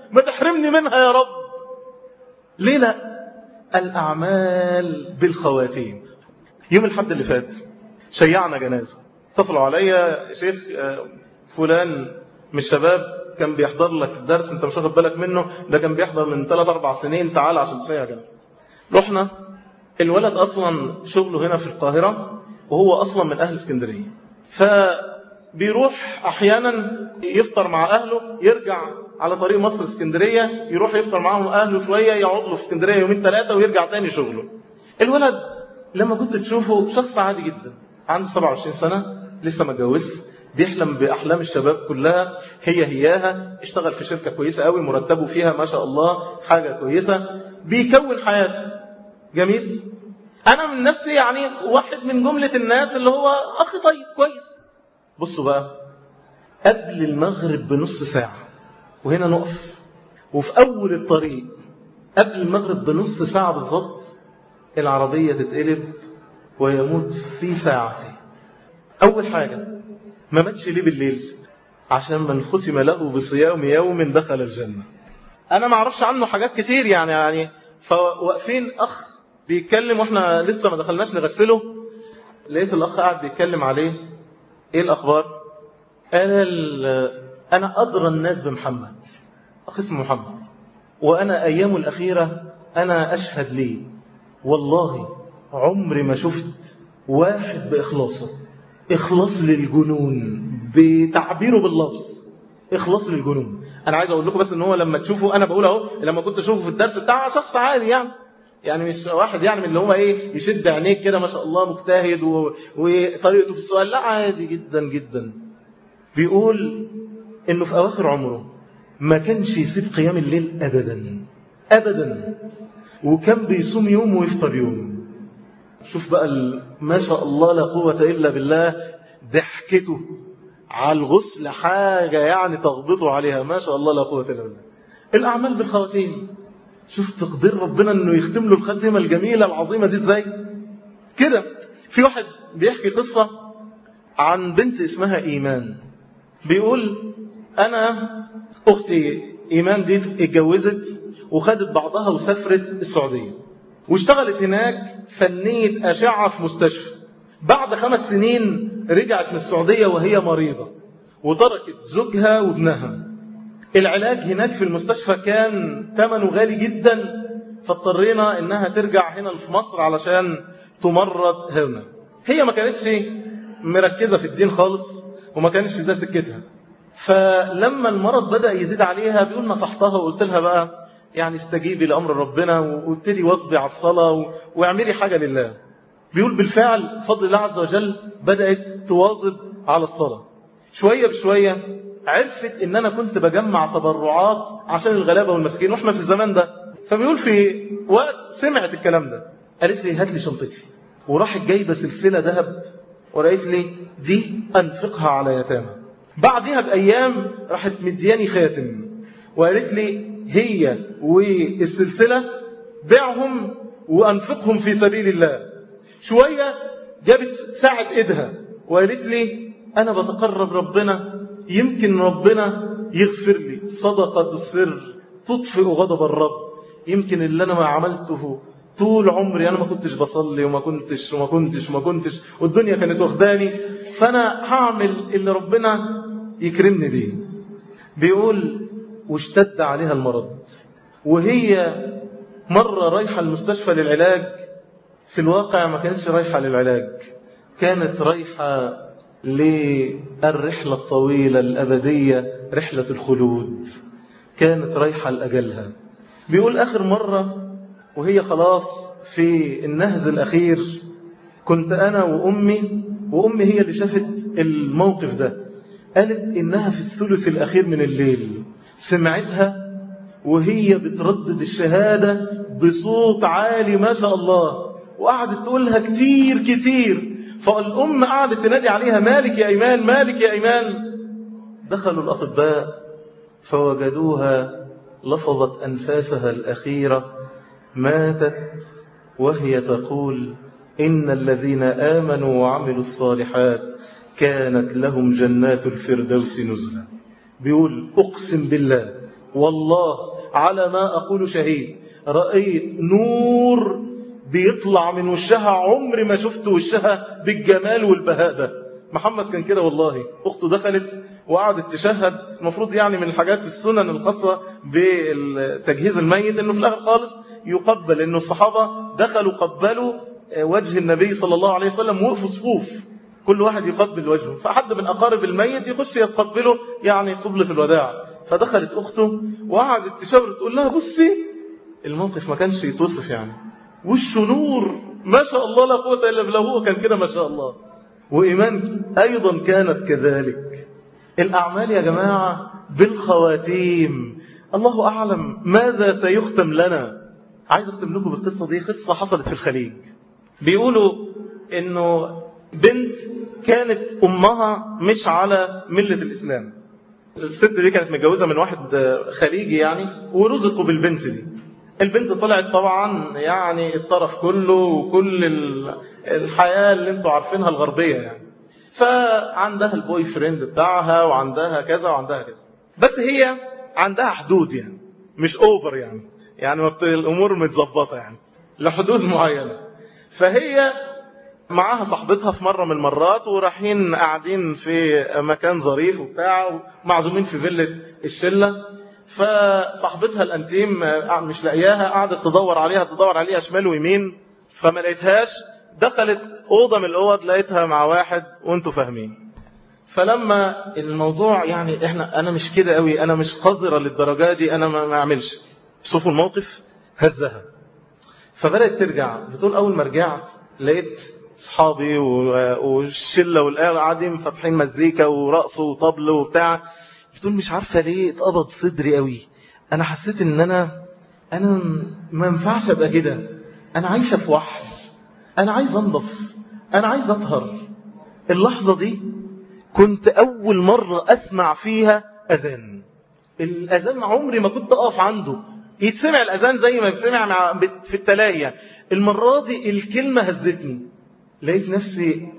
Speaker 1: ما تحرمني منها يا رب. ليه لا؟ الأعمال بالخواتيم. يوم الحد اللي فات شيعنا جنازة، اتصلوا عليا شيخ فلان من الشباب كان بيحضر لك الدرس، انت مش واخد بالك منه، ده كان بيحضر من 3-4 سنين، تعال عشان تشيع جنازة. رحنا. الولد أصلا شغله هنا في القاهرة وهو أصلا من أهل اسكندرية، فبيروح أحيانا يفطر مع أهله، يرجع على طريق مصر اسكندرية، يروح يفطر معهم أهله شوية، يقعد له في اسكندرية 2-3 ويرجع تاني شغله. الولد لما كنت تشوفه شخص عادي جدا، عنده 27 سنة، لسه ما اتجوزش، بيحلم بأحلام الشباب كلها، هياها، اشتغل في شركة كويسة قوي، مرتبه فيها ما شاء الله حاجة كويسة، بيكون حياته. جميل. أنا من نفسي يعني واحد من جملة الناس اللي هو أخي طيب كويس. بصوا بقى، قبل المغرب بنص ساعة، وهنا نقف، وفي أول الطريق قبل المغرب بنص ساعة بالضبط العربية تتقلب ويموت في ساعته. أول حاجة، ما ماتش ليه بالليل؟ عشان من ختم له بصيام يوم دخل الجنة. أنا ما أعرفش عنه حاجات كتير يعني فواقفين أخ بيتكلم وإحنا لسه ما دخلناش نغسله، لقيت الأخ قاعد بيتكلم عليه. إيه الأخبار؟ أنا أدرى الناس بمحمد، أخ اسمه محمد، وأنا أيامه الأخيرة أنا أشهد لي والله عمري ما شفت واحد بإخلاصه، إخلاص للجنون، بتعبيره باللفظ إخلاص للجنون. أنا عايز أقول لكم بس إن هو لما تشوفه، أنا بقول أهو، لما كنت أشوفه في الدرس بتاعه شخص عادي يعني مش واحد يعني من اللي هو إيه يشد عينيك كده ما شاء الله مجتهد وطريقته في السؤال، لا عادي جدا جدا. بيقول إنه في أواخر عمره ما كانش يسيب قيام الليل أبدا أبدا، وكان بيصوم يوم ويفطر يوم. شوف بقى ما شاء الله لا قوة إلا بالله، ضحكته على الغسل حاجة يعني تغبطوا عليها، ما شاء الله لا قوة إلا بالله. الأعمال بالخواتيم، شوف تقدير ربنا أنه يختم له الخاتمة الجميلة العظيمة دي إزاي كده. في واحد بيحكي قصة عن بنت اسمها إيمان، بيقول أنا أختي إيمان دي اتجوزت وخدت بعضها وسافرت السعودية، واشتغلت هناك فنية أشعة في مستشفى. بعد 5 سنين رجعت من السعودية وهي مريضة، وتركت زوجها وابنها. العلاج هناك في المستشفى كان ثمنه غالي جدا، فاضطرينا إنها ترجع هنا في مصر علشان تمرض هنا. هي ما كانتش مركزة في الدين خالص، وما كانتش ده سكتها. فلما المرض بدأ يزيد عليها، بيقول نصحتها وقلت لها بقى يعني استجيبي لأمر ربنا، وابتدي واصبي على الصلاة واعملي حاجة لله. بيقول بالفعل فضل الله عز وجل بدأت تواظب على الصلاة. شوية بشوية عرفت إن أنا كنت بجمع تبرعات عشان الغلابة والمساكين وإحنا في الزمان ده. فبيقول في وقت سمعت الكلام ده قالت لي هات لي شنطتي، وراحت جايبة سلسلة ذهب ورأيت لي دي أنفقها على يتامى. بعدها بأيام راحت مدياني خاتم وقالت لي هي والسلسلة بيعهم وأنفقهم في سبيل الله. شوية جابت ساعة إيدها وقالت لي أنا بتقرب ربنا، يمكن ربنا يغفر لي. صدقة السر تطفئ غضب الرب. يمكن اللي أنا ما عملته طول عمري، أنا ما كنتش بصلي وما كنتش والدنيا كانت واخداني، فأنا هعمل اللي ربنا يكرمني بيه. بيقول واشتد عليها المرض، وهي مرة رايحة المستشفى للعلاج، في الواقع ما كانتش رايحة للعلاج، كانت رايحة للرحلة الطويلة الأبدية، رحلة الخلود، كانت رايحة لأجلها. بيقول آخر مرة وهي خلاص في النهز الأخير كنت أنا وأمي هي اللي شافت الموقف ده. قالت إنها في الثلث الأخير من الليل سمعتها وهي بتردد الشهادة بصوت عالي ما شاء الله، وقعدت تقولها كتير كتير. فالأم قعدت تنادي عليها مالك يا إيمان، مالك يا إيمان. دخلوا الأطباء فوجدوها لفظت أنفاسها الأخيرة، ماتت وهي تقول إن الذين آمنوا وعملوا الصالحات كانت لهم جنات الفردوس نزلا. بيقول أقسم بالله والله على ما أقول شهيد، رأيت نور بيطلع من وشها عمري ما شفت وشها بالجمال والبهاء ده. محمد كان كده والله. أخته دخلت وقعدت تشهد. المفروض يعني من الحاجات السنن الخاصة بتجهيز الميت إنه في الآخر خالص يقبل، إنه الصحابة دخلوا قبلوا وجه النبي صلى الله عليه وسلم وقفوا صفوف، كل واحد يقبل وجهه، فحد من أقارب الميت يخش يتقبله يعني قبلة الوداع. فدخلت أخته وقعدت تشاور تقول لها بصي، الموقف ما كانش يتوصف يعني، وشه نور ما شاء الله لا قوة إلا بالله، هو كان كده ما شاء الله. وإيمان أيضا كانت كذلك. الأعمال يا جماعة بالخواتيم، الله أعلم ماذا سيختم لنا. عايز أختم لكم بالقصة دي، قصة حصلت في الخليج. بيقولوا إنه بنت كانت أمها مش على ملة الإسلام. الست دي كانت متجوزة من واحد خليجي يعني، ورزقوا بالبنت دي. البنت طلعت طبعا يعني الطرف كله وكل الحياة اللي انتوا عارفينها الغربية يعني، فعندها البوي فريند بتاعها وعندها كذا وعندها كذا، بس هي عندها حدود يعني مش اوفر يعني الامور متظبطة يعني لحدود معينة. فهي معاها صاحبتها في مرة من المرات ورايحين قاعدين في مكان ظريف وبتاع ومعزومين في فيلة الشلة، فصاحبتها الانتيم مش لاقياها، قعدت تدور عليها شمال ويمين فما لقيتهاش. دخلت أوضة من الأوض لقيتها مع واحد وانتوا فاهمين. فلما الموضوع يعني أنا مش كده قوي، أنا مش قذرة للدرجة دي، أنا ما أعملش. شوفوا الموقف هزها. فبدأت ترجع، بتقول أول ما رجعت لقيت صحابي والشلة والآل قاعدين فاتحين مزيكا ورقص وطبل وبتاع. بتقول مش عارفة ليه اتقبض صدري قوي، أنا حسيت إن أنا ما ينفعش أبقى كده، أنا عايشة في وحل، أنا عايز أنضف، أنا عايز أطهر. اللحظة دي كنت أول مرة أسمع فيها أذان. الأذان عمري ما كنت أقف عنده، يتسمع الأذان زي ما بتسمع في التلاهي يعني. المرة دي الكلمة هزتني، لقيت نفسي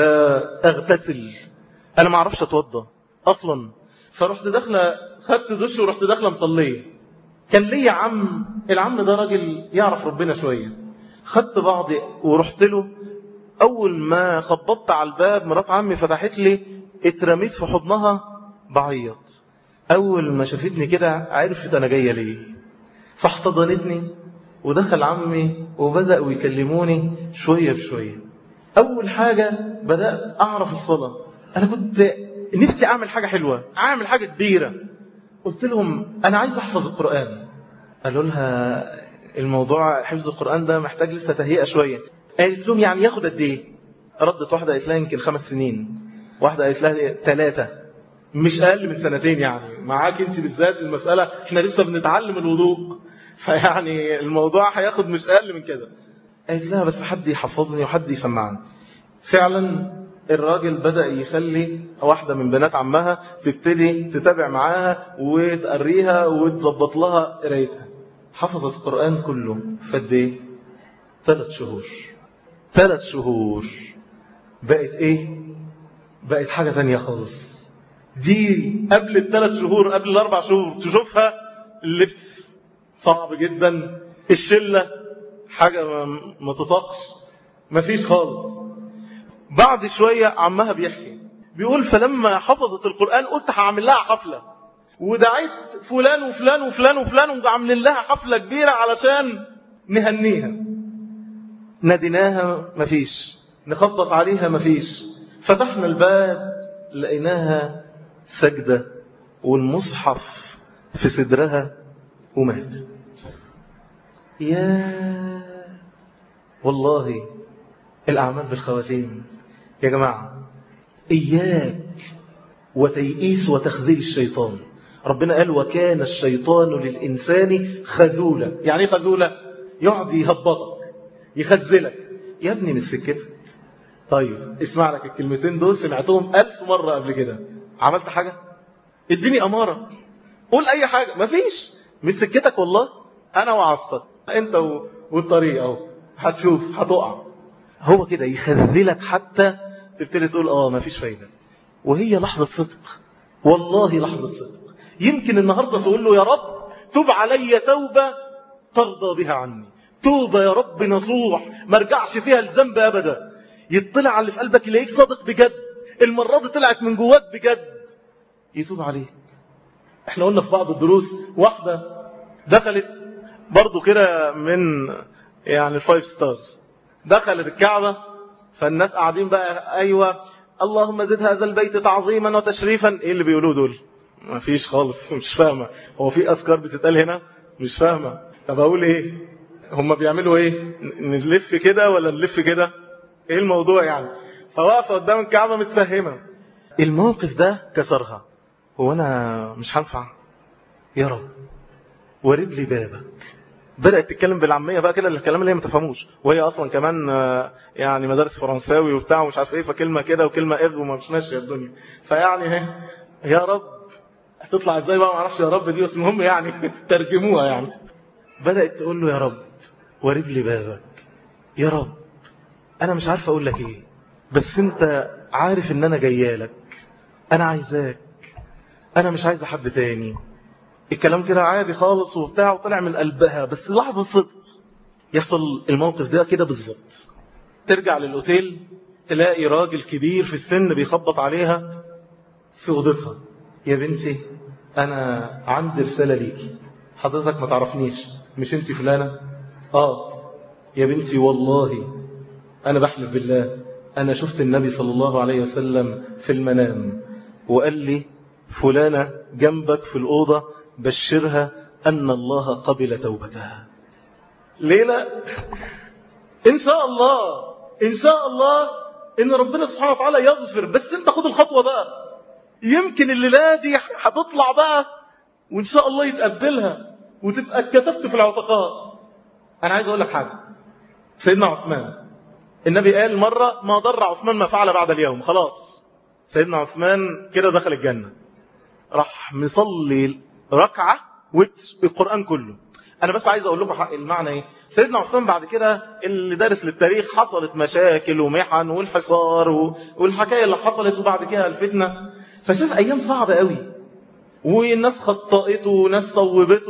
Speaker 1: بأغتسل، أنا ما أعرفش أتوضى أصلا. فرحت داخلة خدت دش ورحت داخلة مصلية. كان لي عم، العم ده راجل يعرف ربنا شوية، خدت بعضي ورحت له. أول ما خبطت على الباب مرات عمي فتحت لي، اترميت في حضنها بعيط. أول ما شافتني كده عرفت أنا جاية ليه، فاحتضنتني ودخل عمي وبدأوا يكلموني شوية بشوية. أول حاجة بدأت أعرف الصلاة. أنا كنت نفسي أعمل حاجة حلوة، أعمل حاجة كبيرة. قلت لهم أنا عايز أحفظ القرآن. قالوا لها الموضوع حفظ القرآن ده محتاج لسه تهيئة شوية. قالت لهم يعني ياخد قد إيه؟ ردت واحدة قالت لها يمكن 5 سنين، واحدة قالت لها 3، مش أقل من 2 يعني. معاك أنت بالذات المسألة إحنا لسه بنتعلم الوضوء، فيعني الموضوع هياخد مش أقل من كذا. قالت لها بس حد يحفظني وحد يسمعني. فعلا الراجل بدأ يخلي واحدة من بنات عمها تبتدي تتابع معاها وتقريها وتظبط لها قرايتها. حفظت القرآن كله في قد ايه؟ 3 شهور. 3 شهور بقت ايه؟ بقت حاجة تانية خالص. دي قبل 3 شهور، قبل 4 شهور تشوفها اللبس صعب جدا، الشلة حاجة ما تطاقش، ما فيش خالص. بعد شوية عمها بيحكي، بيقول فلما حفظت القرآن قلت هعمل لها حفلة، ودعيت فلان وفلان وفلان وفلان وعمل لها حفلة كبيرة علشان نهنيها. ناديناها مفيش، نخبط عليها مفيش، فتحنا الباب لقيناها سجدة والمصحف في صدرها وماتت. يا والله الأعمال بالخواتيم يا جماعة. إياك وتيئيس وتخذيل الشيطان. ربنا قال وكان الشيطان للإنسان خذولا. يعني ايه خذولا؟ يقعد يهبطك يخذلك، يا ابني من سكتك. طيب اسمع لك الكلمتين دول سمعتهم 1000 مرة قبل كده، عملت حاجة؟ اديني أمارة، قول أي حاجة. مفيش، من سكتك والله. أنا وعظتك أنت والطريق أهو، هتشوف هتقع. هو كده يخذلك حتى تبتدي تقول ما فيش فايدة. وهي لحظة صدق، والله لحظة صدق. يمكن النهاردة تقول له يا رب تب علي توبة ترضى بها عني، توبة يا رب نصوح ما ارجعش فيها الذنب أبدا. يطلع على اللي في قلبك يلاقيك صادق بجد، المرة دي طلعت من جواك بجد، يتوب عليك. احنا قلنا في بعض الدروس واحدة دخلت برضو كده من يعني الفايف ستارز، دخلت الكعبة، فالناس قاعدين بقى أيوة اللهم زد هذا البيت تعظيما وتشريفا. ايه اللي بيقولوا دول؟ ما فيش خالص، مش فاهمة. هو في أذكار بتتقال هنا؟ مش فاهمة. طب أقول ايه؟ هم بيعملوا ايه؟ نلف كده ولا نلف كده؟ ايه الموضوع يعني؟ فواقفة قدام الكعبة متسهمة. الموقف ده كسرها. هو أنا مش هنفع؟ يا رب ورد لي بابك. بدأت تتكلم بالعامية بقى كده، الكلام اللي هي ما تفهموش، وهي أصلا كمان يعني مدارس فرنساوي وبتاع ومش عارف ايه، فكلمة كده وكلمة إغ وما مش ماشية الدنيا. فيعني يا رب هتطلع ازاي بقى ما اعرفش يا رب دي، بس المهم يعني ترجموها يعني. بدأت تقول له يا رب ورد لي بابك، يا رب أنا مش عارف أقول لك إيه، بس أنت عارف إن أنا جايالك، أنا عايزاك، أنا مش عايزة حد تاني. الكلام كده عادي خالص وبتاع وطلع من قلبها، بس لحظة صدق يحصل الموقف ده كده بالظبط. ترجع للأوتيل تلاقي راجل كبير في السن بيخبط عليها في أوضتها. يا بنتي أنا عندي رسالة ليكي، حضرتك ما تعرفنيش، مش أنت فلانة؟ يا بنتي والله أنا بحلف بالله أنا شفت النبي صلى الله عليه وسلم في المنام وقال لي فلانة جنبك في الأوضة بشرها أن الله قبل توبتها. ليلة إن شاء الله إن شاء الله إن ربنا سبحانه وتعالى يغفر، بس أنت خد الخطوة بقى، يمكن الليلة دي هتطلع بقى وإن شاء الله يتقبلها وتبقى كتبت في العتقاء. أنا عايز أقول لك حاجة. سيدنا عثمان النبي قال مرة ما ضر عثمان ما فعل بعد اليوم. خلاص سيدنا عثمان كده دخل الجنة، راح مصلي ركعة وتر القرآن كله. أنا بس عايز أقول لكم المعنى إيه. سيدنا عثمان بعد كده اللي دارس للتاريخ حصلت مشاكل ومحن والحصار والحكاية اللي حصلت وبعد كده الفتنة، فشاف أيام صعبة قوي والناس خطأته وناس صوبته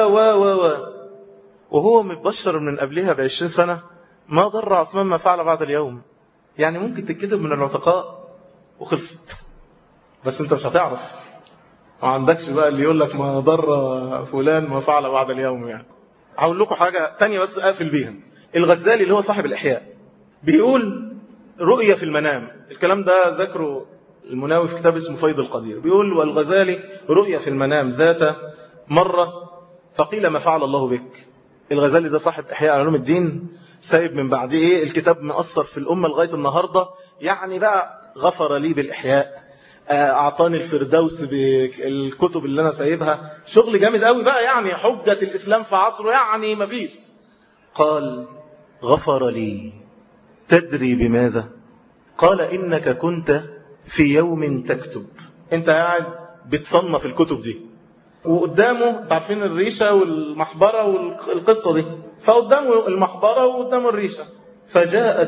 Speaker 1: وهو متبشر من قبلها ب20 سنة ما ضر عثمان ما فعل بعد اليوم. يعني ممكن تتكتب من العتقاء وخلصت، بس انت مش هتعرف، ما عندكش بقى اللي يقول لك ما ضر فلان ما فعل بعد اليوم. يعني هقول لكم حاجة تانية بس أقفل بيها. الغزالي اللي هو صاحب الإحياء بيقول رؤية في المنام، الكلام ده ذكره المناوي في كتاب اسمه فيض القدير. بيقول والغزالي رؤية في المنام ذات مرة فقيل ما فعل الله بك. الغزالي ده صاحب إحياء علوم الدين، سايب من بعد ايه الكتاب مأثر في الأمة لغاية النهاردة. يعني بقى غفر لي بالإحياء، أعطاني الفردوس بالكتب اللي أنا سايبها، شغل جامد قوي بقى، يعني حجة الإسلام في عصره يعني مفيش. قال غفر لي تدري بماذا؟ قال إنك كنت في يوم تكتب، أنت قاعد بتصنف الكتب دي وقدامه تعرفين الريشة والمحبرة والقصة دي، فقدامه المحبرة وقدامه الريشة، فجاءت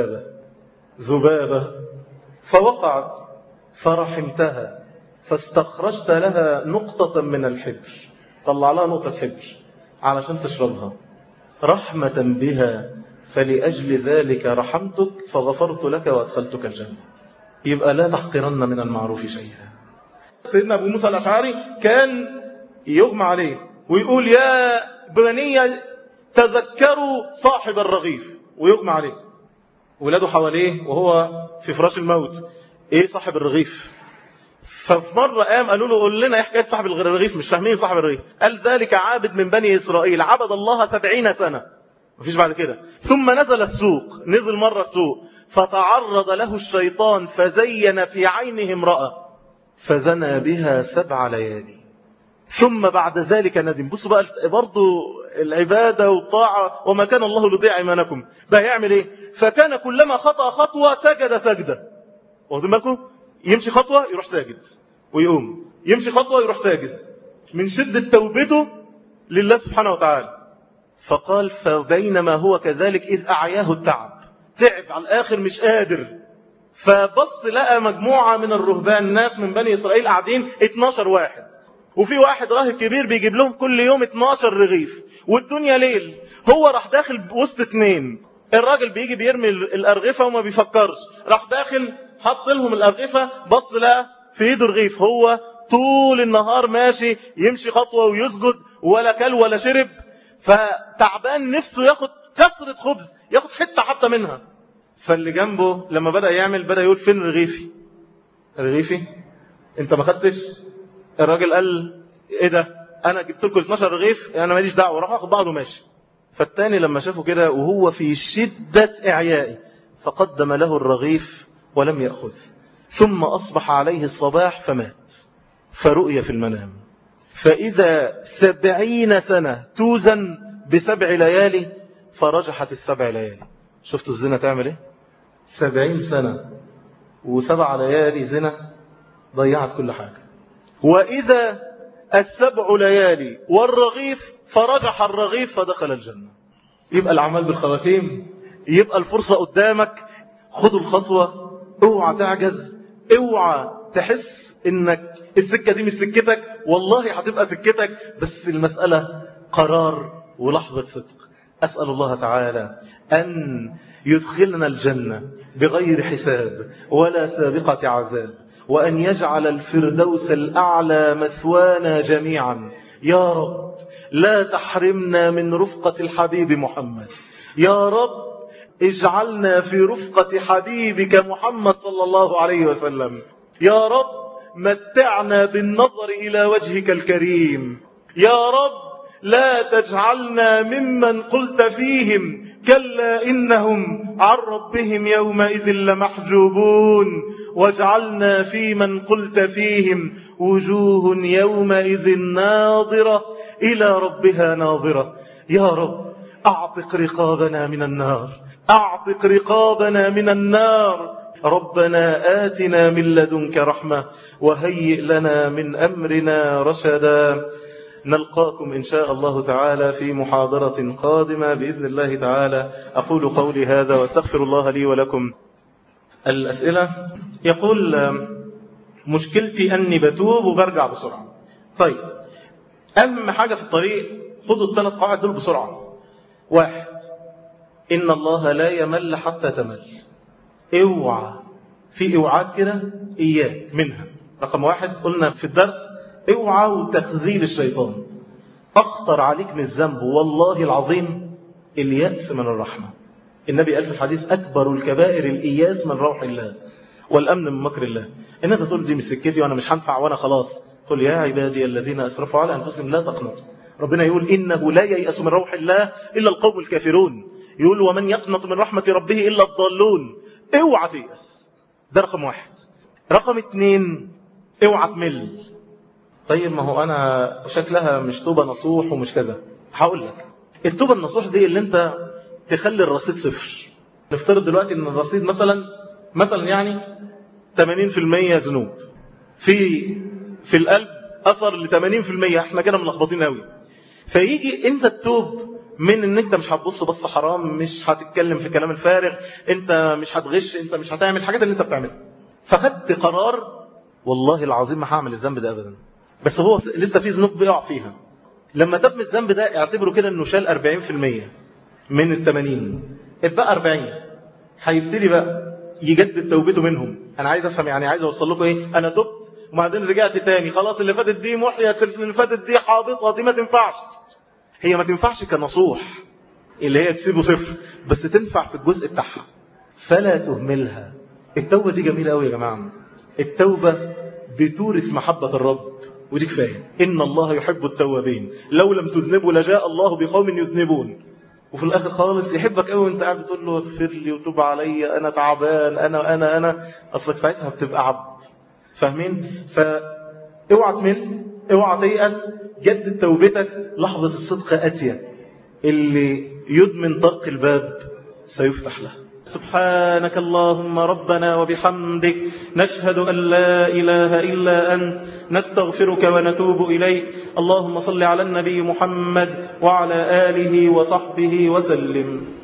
Speaker 1: ذبابة فوقعت فرحمتها فاستخرجت لها نقطة من الحبر، طلع لها نقطة حبر علشان تشربها رحمة بها، فلأجل ذلك رحمتك فغفرت لك وأدخلتك الجنة. يبقى لا تحقرن من المعروف شيئا. سيدنا أبو موسى الأشعري كان يغمى عليه ويقول يا بني تذكروا صاحب الرغيف، ويغمى عليه ولاده حواليه وهو في فراش الموت. ايه صاحب الرغيف؟ ففي مرة قام قالوا له قول لنا ايه حكاية صاحب الرغيف، مش فاهمين صاحب الرغيف. قال ذلك عابد من بني إسرائيل عبد الله 70 سنة، مفيش بعد كده. ثم نزل السوق، نزل مرة السوق فتعرض له الشيطان فزين في عينه امرأة فزنى بها 7 ليالي ثم بعد ذلك ندم. بصوا بقى برضو العبادة والطاعة، وما كان الله لضيع إيمانكم. بقى يعمل ايه؟ فكان كلما خطأ خطوة سجد سجدة. واخدين بالكم؟ يمشي خطوة يروح ساجد ويقوم، يمشي خطوة يروح ساجد من شدة توبته لله سبحانه وتعالى. فقال فبينما هو كذلك إذ أعياه التعب، تعب على الآخر مش قادر، فبص لقى مجموعة من الرهبان، ناس من بني إسرائيل قاعدين 12 واحد وفي واحد راهب كبير بيجيب لهم كل يوم 12 رغيف، والدنيا ليل، هو راح داخل وسط 2. الراجل بيجي بيرمي الأرغفة وما بيفكرش، راح داخل حط لهم الأرغفة، بص لقى في ايده رغيف. هو طول النهار ماشي يمشي خطوة ويسجد، ولا كل ولا شرب، فتعبان نفسه ياخد كسرة خبز، ياخد حتة حتى منها. فاللي جنبه لما بدأ يعمل بدأ يقول فين رغيفي؟ رغيفي؟ انت ما خدتش؟ الراجل قال ايه ده؟ انا جبت لكم 12 رغيف، انا ماليش دعوه، راح اخد بعضه ماشي. فالتاني لما شافه كده وهو في شدة إعيائه فقدم له الرغيف ولم يأخذ، ثم أصبح عليه الصباح فمات. فرؤي في المنام فإذا 70 سنة توزن ب7 ليالي فرجحت ال7 ليالي. شفت الزنا تعمل ايه؟ 70 سنة و7 ليالي زنا ضيعت كل حاجة. وإذا 7 ليالي والرغيف فرجح الرغيف فدخل الجنة. يبقى العمل بالخواتيم، يبقى الفرصة قدامك، خدوا الخطوة، اوعى تعجز، اوعى تحس انك السكة دي مش سكتك، والله هتبقى سكتك، بس المسألة قرار ولحظة صدق. أسأل الله تعالى أن يدخلنا الجنة بغير حساب ولا سابقة عذاب، وأن يجعل الفردوس الأعلى مثوانا جميعا. يا رب لا تحرمنا من رفقة الحبيب محمد، يا رب اجعلنا في رفقة حبيبك محمد صلى الله عليه وسلم، يا رب متعنا بالنظر إلى وجهك الكريم، يا رب لا تجعلنا ممن قلت فيهم كلا إنهم عن ربهم يومئذ لمحجوبون، واجعلنا في من قلت فيهم وجوه يومئذ ناظرة إلى ربها ناظرة. يا رب أعتق رقابنا من النار، أعتق رقابنا من النار. ربنا آتنا من لدنك رحمة وهيئ لنا من أمرنا رشدا. نلقاكم إن شاء الله تعالى في محاضرة قادمة بإذن الله تعالى. أقول قولي هذا واستغفر الله لي ولكم. الأسئلة يقول مشكلتي أني بتوب وبرجع بسرعة. طيب، أهم حاجة في الطريق خذوا ال3 قواعد دول بسرعة. 1، إن الله لا يمل حتى تمل. اوعى في اوعاد كده إياك منها. رقم 1 قلنا في الدرس، اوعى وتخذيل الشيطان. أخطر عليك من الذنب والله العظيم اليأس من الرحمة. النبي قال في الحديث أكبر الكبائر الإياس من روح الله والأمن من مكر الله. إن أنت تقول دي مش سكتي وأنا مش هنفع وأنا خلاص، قل يا عبادي الذين أسرفوا على أنفسهم لا تقنطوا. ربنا يقول إنه لا ييأس من روح الله إلا القوم الكافرون. يقول ومن يقنط من رحمة ربه إلا الضالون. اوعى تيأس، ده رقم 1. رقم 2، اوعى تمل. طيب ما هو أنا شكلها مش توبة نصوح ومش كذا. هقول لك التوبة النصوح دي اللي أنت تخلي الرصيد 0. نفترض دلوقتي أن الرصيد مثلا يعني 80% ذنوب، في القلب أثر ل 80%. احنا كده ملخبطين قوي. فيجي أنت تتوب من ان انت مش هتبص بص حرام، مش هتتكلم في كلام الفارغ، انت مش هتغش، انت مش هتعمل الحاجات اللي انت بتعملها. فخدت قرار والله العظيم ما هعمل الذنب ده ابدا، بس هو لسه في ذنوب بيقع فيها. لما تاب من الذنب ده اعتبره كده انه شال 40% من ال80، اتبقى 40. هيبتدي بقى يجدد توبته منهم. انا عايز افهم، يعني عايز اوصل لكم ايه؟ انا تبت وبعدين رجعت تاني، خلاص اللي فاتت دي محيت، اللي فاتت دي حابطه، دي ما تنفعش. هي ما تنفعش كنصوح اللي هي تسيبه 0، بس تنفع في الجزء بتاعها، فلا تهملها. التوبة دي جميلة قوي يا جماعة. التوبة بتورث محبة الرب، ودي كفاية. إن الله يحب التوابين، لو لم تذنبوا لجاء الله بقوم يذنبون. وفي الآخر خالص يحبك قوي وانت قاعد بتقول له اغفر لي وتوب علي، أنا تعبان، أنا أصلك ساعتها بتبقى عبد. فاهمين؟ فاوعى تمل، اوعى تيأس، جدد توبتك. لحظة الصدق آتية، اللي يدمن طرق الباب سيفتح له. سبحانك اللهم ربنا وبحمدك، نشهد أن لا إله إلا أنت، نستغفرك ونتوب إليك. اللهم صل على النبي محمد وعلى آله وصحبه وسلم.